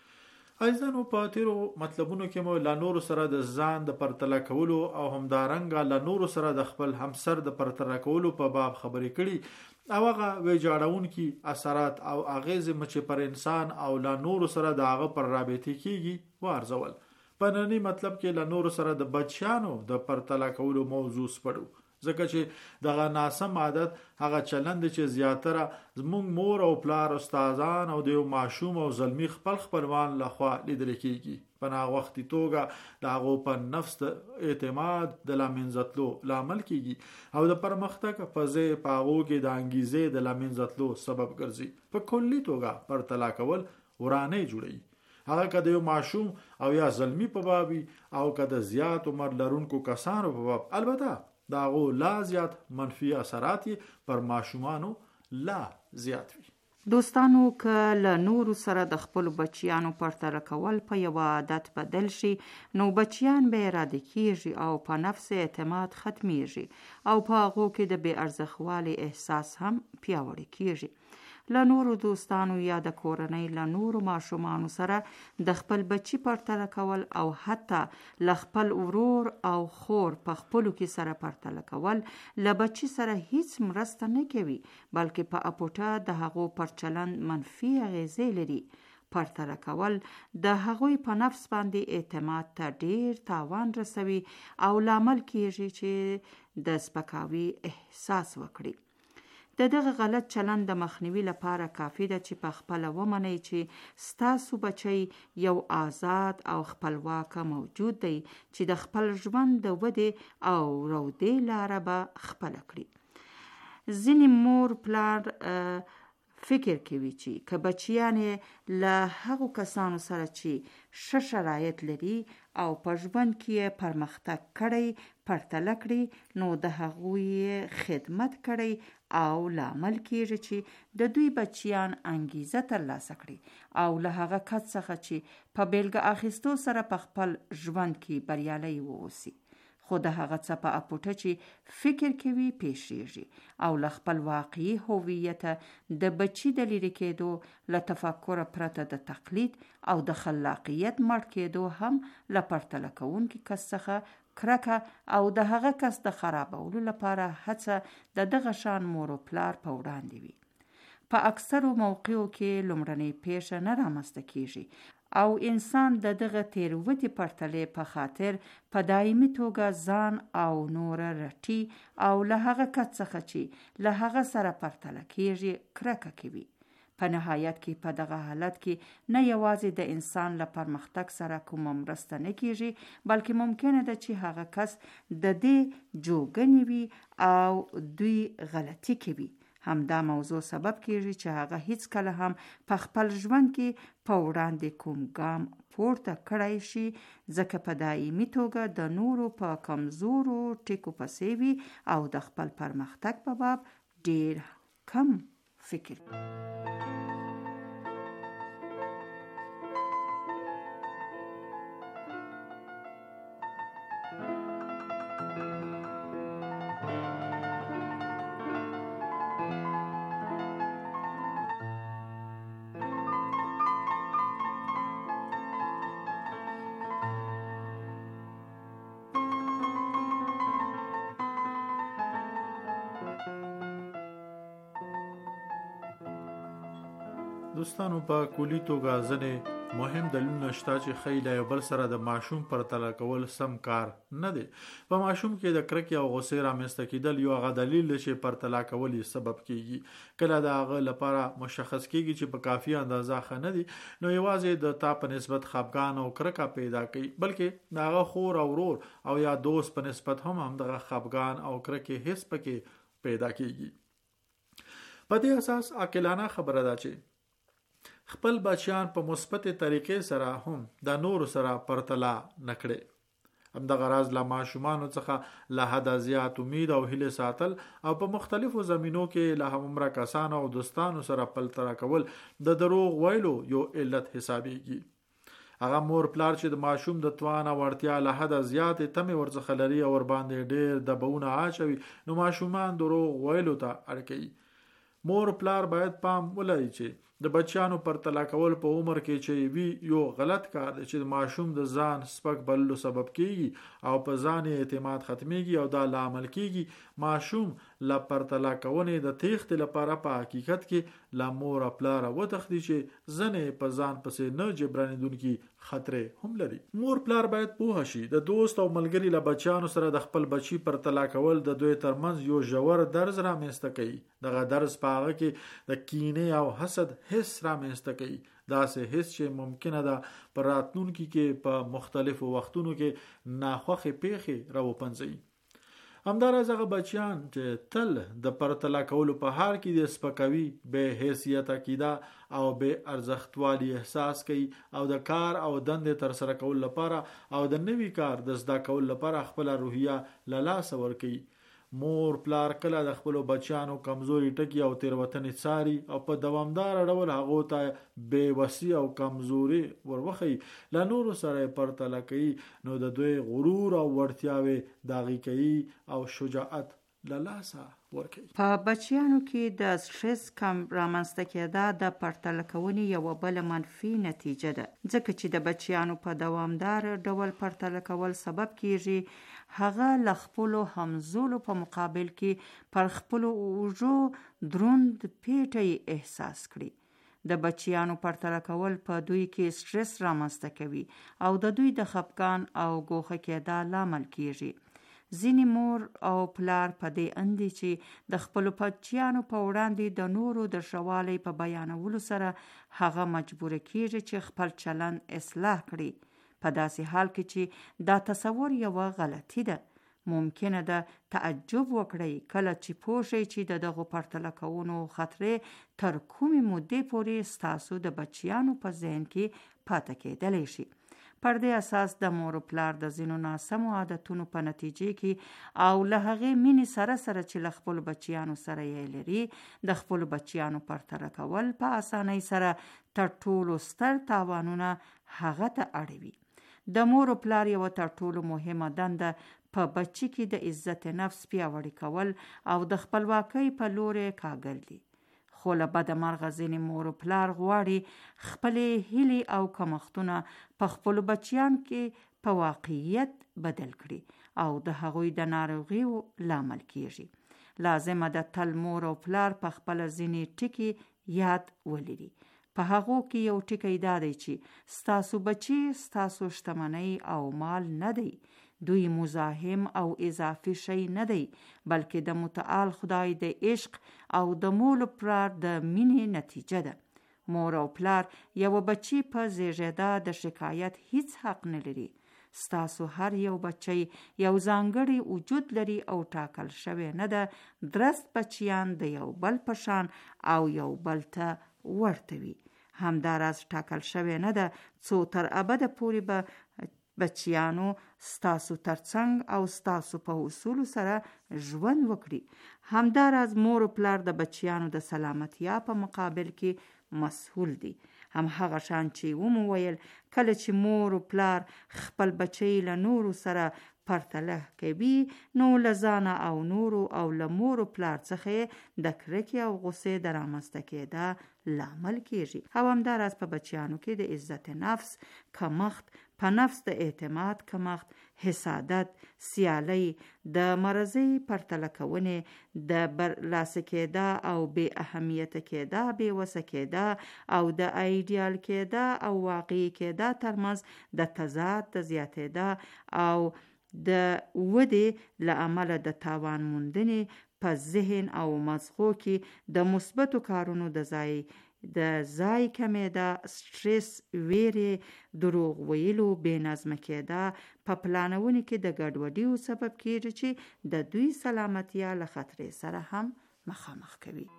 ایزانو په تیرو مطلبونو کې مو لا نور سره د ځان د پرتله کولو او همدارنګ لا نور سره د خپل همسر د پرتله کولو په باب خبرې کړي او هغه ویجاړون کی اثرات او اغیز مچ پر انسان او لا نور سره د هغه پر رابطه کیږي وارزول پننی مطلب کې لا نور سره د بچیانو د پرتله کولو موضوع سپړو ځکه چې دغه ناسم عادت هغه چلند چې زیاتره زموږ مور او پلار استادان او د یو معشوم او زلمی خپلوان لخوا لیدل کیږي په نا وختي توګه دغه په نفس اعتماد د لامنځتلو لامل کیږي او د پرمختګ په ځای پاغو کې د انګیزې د لامنځتلو سبب ګرځي په کلی توګه پرتلا کول ورانه جوړي هغه کده یو معشوم او یا زلمی په بابي او کده زیات عمر لرونکو کسانو په باب البته دا غو لا زیات منفي اثرات پر ماشومانو لا زیات وي. دوستانو که له نورو سره د خپل بچیانو پرتله کول په یو عادت بدل شي نو بچیان به اراده کیږي او په نفس اعتماد ختمیږي او په هغو کې د بې ارزښتوالي احساس هم پیاوړی کیږي. له نورو دوستانو یا د کورنۍ له نورو ماشومانو سره د خپل بچی پرتله کول او حتی له خپل ورور او خور په خپلو کې سره پرتله کول له بچی سره هیڅ مرسته نه کوي بلکې په اپوټه د هغو پر چلند منفي اغیزې لري. پرتله کول د هغوی په نفس باندې اعتماد ته ډیر تاوان رسوي او لامل کیږي چې د سپکاوي احساس وکړي. د دغه غلط چلند د مخنیوي لپاره کافی ده چې په خپل ومنئ چې ستاسو بچی یو آزاد او خپلواک موجود دی چې د خپل ژوند د ودې او رودې لاره به خپل کړي. ځینې مور پلار فکر کوي چې که بچیان له هغو کسانو سره چې ښه شرایط لري او په ژوند کې پرمختګ کړی پرتله کړي نو د هغوی خدمت کړی او لامل کیږي چې د دوی بچیان انګیزه ترلاسه کړي او له هغه کس څخه چې په بیلګه اخیستو سره په خپل ژوند کې بریالي واوسي. خو د هغه څه په اپوټه چې فکر کوي پیښیږي او له خپل واقعي هویت د بچی د لرې کېدو له تفکر پرته د تقلید او د خلاقیت مړ کېدو هم له پرتله کوونکي کس څخه کرکه او د هغه کس د خرابولو لپاره هڅه د دغه شان مور او پلار په وړاندې وي. په اکثرو موقعو کې لومړنۍ پیښه نه رامنځته کیږي او انسان د دغه تیروتې پرتلې په خاطر په دایمي توګه ځان او نور رټي او له هغه کس څخه چې له هغه سره پرتله کیږي کرکه کوي. په نهایت کې په دغه حالت کې نه یوازې د انسان له پرمختګ سره کومه مرسته نه کیږي بلکې ممکنه ده چې هغه کس د دې جوګنې وي او دوی غلطي کوي. همدا موضوع سبب کیږي چې هغه هیڅ کله هم په خپل ژوند کې په وړاندې کوم ګام پورته کړی شي ځکه په دایمي توګه د نورو په کمزورو ټکو پسې وي او د خپل پرمختګ په باب ډیر کم فکر کوي. دوستانو په کلی توګه ځنې مهم دلیلونه شته چې ښایي له یو بل سره د ماشوم پرتله کول سم کار نه دی. په ماشوم کې د کرکې او غوسې رامنځته کېدل یو هغه دلیل دی چې پرتله کول یې سبب کیږي. کله د هغه لپاره مشخص کیږي چې په کافي اندازه ښه نه دی نو یوازې د تا په نسبت خفګان او کرکه پیدا کوي بلکې د هغه خور او ورور او یا دوست په نسبت هم همدغه خفګان او کرکې حس پکې پیدا کیږي. په دې اساس عاقلانه خبره ده چې خپل بچیان په مثبت طریقې سره هم د نورو سره پرتله نکړي. همدغه راز له ماشومانو څخه له حده زیات امید او هیله ساتل او په مختلفو زمینو کې له همعمره کسانو او دوستانو سره پرتله کول د دروغ ویلو یو علت حسابيږي. هغه مور پلار چې د ماشوم د توان او اړتیا له حده زیات تمه ورڅخه لري او ور باندې ډېر د بونه اچوي نو ماشومان دروغ ویلو ته اړ کوي. مور پلار باید پام ولري چې د بچیانو پرتله کول په عمر کې چې وی یو غلط کار دی چې ماشوم د ځان سپک بللو سبب کیږي او په ځان اعتماد ختميږي او دا لامل کیږي ماشوم لا پرتله کونې د تیښت لپاره په حقیقت کې لا مور پلار وتخدي چې ځنې په ځان پسې نه جبرانیدونکي خطر هم لري. مور پلار باید پوه شي د دوست او ملګری له بچیانو سره د خپل بچی پرتله کول د دوی ترمنځ یو ژور درز رامنځته کوي. دغه درز په هغه کې د کینې او حسد حس رامنځته کوي. داسې حس چې ممکنه ده پر راتلونکي کې په مختلفو وختونو کې ناخوښې پیښې راوپنځي. همداراز هغه بچیان چې تل د پرتله کولو په حال کې د سپکاوي به حیثیت عقیده او به ارزښتوالي احساس کوي او د کار او دندې تر سره کول لپاره او د نوي کار د زده کول لپاره خپل روحیه له لاسه ورکوي. مور پلار کله د خپل بچیانو کمزوري ټکی او تیروتنې څاري او په دوامدار ډول هغه ته بې وسی او کمزوري وروخی لا نور سره پرتله کوي نو د دوی غرور او وړتیاوي داغي کوي او شجاعت للاسه ورکوي. په بچیانو کې د سټرس کم رامنځته کېدا د پرتله کونې یو بل منفي نتیجه ده، ځکه چې د بچیانو په دوامدار ډول پرتله کول سبب کیږي هغه ل خپل همزولو په مقابل کې پر خپل اوجو دروند پیټي احساس کړي. د بچیانو پرتله کول په دوی کې سټرس رامنځته کوي او د دوی د خپګان او ګوښه کېدا لامل کیږي. ځینې مور او پلار په دې اندي چې د خپل بچیانو په وړاندې د نورو د شوالي په بیانولو سره هغه مجبور کیږي چې خپل چلند اصلاح کړي، په داسې حال کې چې دا تصور یو غلطی ده. ممکنه ده تعجب وکړئ کله چې پوه شئ چې دغه پرتله کوونو خطرې تر کومې مودې پورې ستاسو د بچیانو په ذهن کې پاتې کېدلی شي. پر دې اساس د مور او پلار د ځینو ناسمو عادتونو په نتیجې کې او له هغې مینې سره چې له خپلو بچیانو سره یې لري د خپلو بچیانو پرتله کول په اسانۍ سره تر ټولو ستر تاوانونه هغه ته اړوي. د مور او پلار یوه تر ټولو مهمه دنده په بچی کې د عزت نفس پیاوړي کول او د خپلواکۍ په لوري کاږل دي. خو له بده مرغه ځینې مور او پلار غواړي خپلې هیلې او کمښتونه په خپلو بچیانو کې په واقعیت بدل کړي او د هغوی د ناروغیو لامل کیږي. لازمه ده تل مور او پلار په خپل ځینې ټکي یاد ولري. په هغو کې یو ټکی دا دی چې ستاسو بچی ستاسو شتمنۍ او مال نه دی، دوی مزاحم او اضافي شی نه دی، بلکې د متعال خدای د عشق او د مور او پلار د مینې نتیجه ده. مور او پلار یو بچی په زیږیدا د شکایت هیڅ حق نه لري. ستاسو هر یو بچی یو ځانګړی وجود لري او ټاکل شوی نه ده درست بچیان د یو بل په شان او یو بل ته ورته وي. همداراز ټاکل شوی نه ده څو تر ابده پورې به بچیانو ستاسو ترڅنګ او ستاسو په اصولو سره ژوند وکړي. همداراز مور او پلار د بچیانو د سلامتیا په مقابل کې مسؤل دي. هم هغه شان چې ویل کله چې مور او پلار خپل بچی له نورو سره پرتله کوي نو لزانه او نورو او له مور او پلار څخه د کرکې او غصې د رامنځته کېدا لامل کیږي. او همداراز په بچیانو کې د عزت نفس کمښت، په نفس د اعتماد کمښت، حسادت، سیالي، د مرضی پرتله کونې، د برلاسه کېدا او بې اهمیت کېدا، بې وسه کېدا او د ایډیال کېدا او واقعي کېدا ترمنځ د تضاد د زیاتېدا او د ودې له امله د تاوان موندنې په ذهن او مغزو کې د مثبتو کارونو د ځای کمیدا، سټرس، ویرې، دروغ ویلو، بې نظمه کېدا په پلانونو کې د ګډوډیو سبب کېږي چې د دوی سلامتیا له خطرې سره هم مخامخ کوي.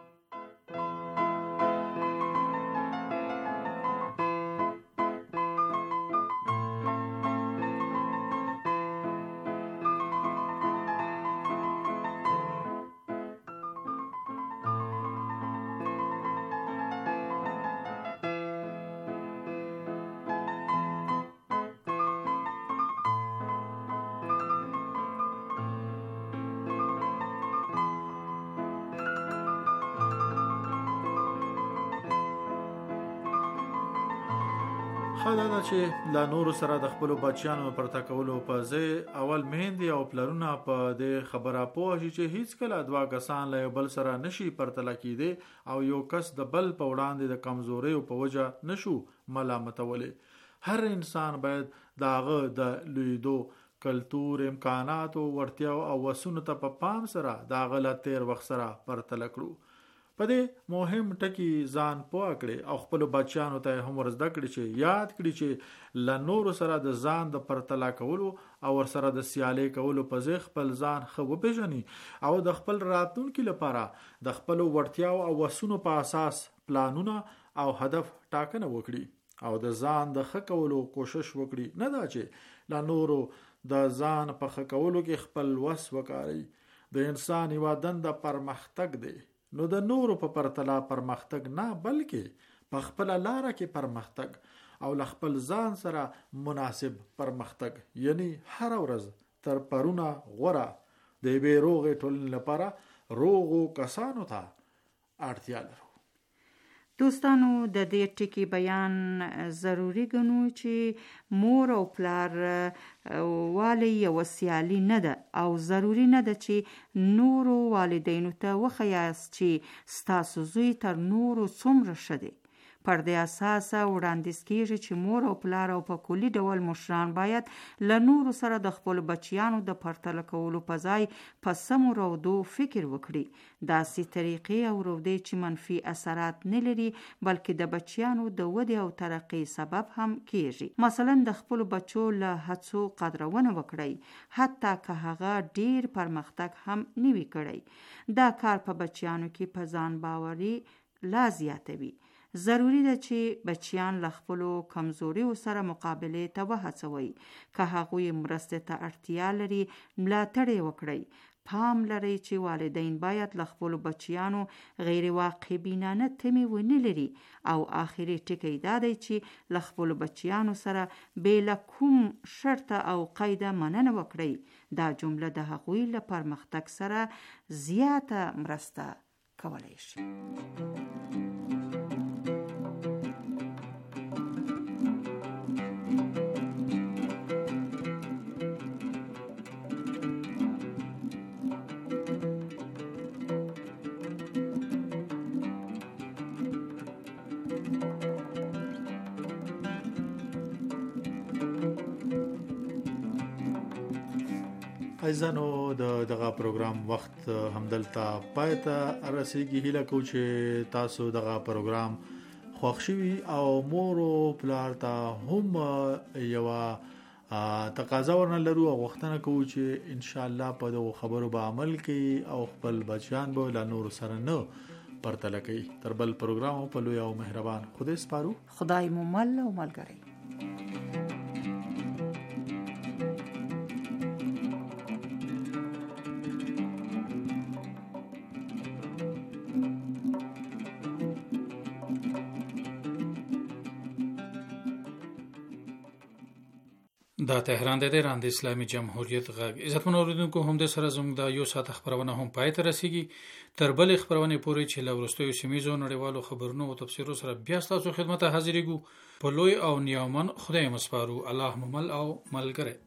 دا ده چې لا نورو سره د خپلو بچیانو پرتله کولو په ځای اول میندې او پلرونه په دې خبره پوه شي چې هیڅ کله دوه کسان له بل سره نشي پرتله کېدی او یو کس د بل په وړاندې د کمزورۍ په وجه نشو ملامتولی. هر انسان باید داغه د لیدو کلتور، امکاناتو، وړتیاو او وسونو ته په پام سره داغه له تیر وخت سره پرتله کړو. په دې مهم ټکی ځان پوه کړي او خپل بچیانو ته هم ورزده کړي چې یاد کړي چې له نورو سره د ځان د پرتله کولو او ور سره د سیالي کولو په ځای خپل ځان ښه وپېژني او د خپل راتلونکي لپاره د خپل وړتیاو او وسونو په اساس پلانونه او هدف ټاکنه وکړي او د ځان د ښه کولو کوشش وکړي. نه دا چې له نورو د ځان په ښه کولو کې خپل وس وکاري د انسان یوه دنده پرمختګ دی، نو د نورو په پرتله پرمختګ نه، بلکې په خپله لاره کې پرمختګ او له خپل ځان سره مناسب پرمختګ، یعنی هر ورځ تر پرونه غوره د یوې روغې ټولنې لپاره روغو کسانو ته اړتیا لرو. دوستانو د دې ټکی بیان ضروری ګڼو چې مور او پلار والی یو سیالي نه ده او ضروری نه ده چې نورو والدینو ته وښیاست چې ستاسو زوی تر نورو څومره ښه دی. پر دې اساس وړاندیز کیږي چې مور او پلار او په کلي ډول مشران باید له نورو سره د خپل بچیانو د پرتله کولو په ځای په سمو رودو فکر وکړي، داسې طریقې او رودې چې منفي اثرات نه لري بلکې د بچیانو د ودې او ترقۍ سبب هم کیږي. مثلا د خپل بچو له هڅو قدرونه وکړئ، حتی که هغه ډیر پرمختګ هم نوي کړی. دا کار په بچیانو کې په ځان باوري لا زیاتوي. ضروری ده چې بچیان له خپلو کمزوریو سره مقابلې ته وهڅوئ. که هغوی مرستې ته اړتیا لري ملاتړ یې وکړئ. پام لرئ چې والدین باید له خپلو بچیانو غیر واقع بینانه تمې ونه لري. او آخري ټکی دا دی چې له خپلو بچیانو سره بې له کوم شرطه او قیده مننه وکړئ. دا جمله د هغوی له پرمختګ سره زیاته مرسته کولی شي. عزیزانو دغه پروګرام وخت همدلته پای ته رسیږي. هیله کوم چې تاسو دغه پروګرام خوښ شوي او مور او پلار ته هم یوه تقاضا ورنه لرو او غوښتنه کوو چې ان شاء الله په دغو خبرو به عمل کوي او خپل بچیان به له نورو سره نه پرتله کوي. تر بل پروګرام په لوی او مهربان خدای سپارو. خدای مو مل او ملګری. دا تهران د ایران د اسلامي جمهوریت غږ. عزتمن اوریدونکو، هم د سره زموږ د یو ساعت خبرونه هم پای ته رسیږي. تر بلې خبرونه پورې چې له وروستیو سیمه‌یزو نړیوالو خبرونو او تفسیرو سره بیا ستاسو خدمت ته حاضرېږو. په لوی او نیامن خدای مسپارو. الله ممل او ملګری.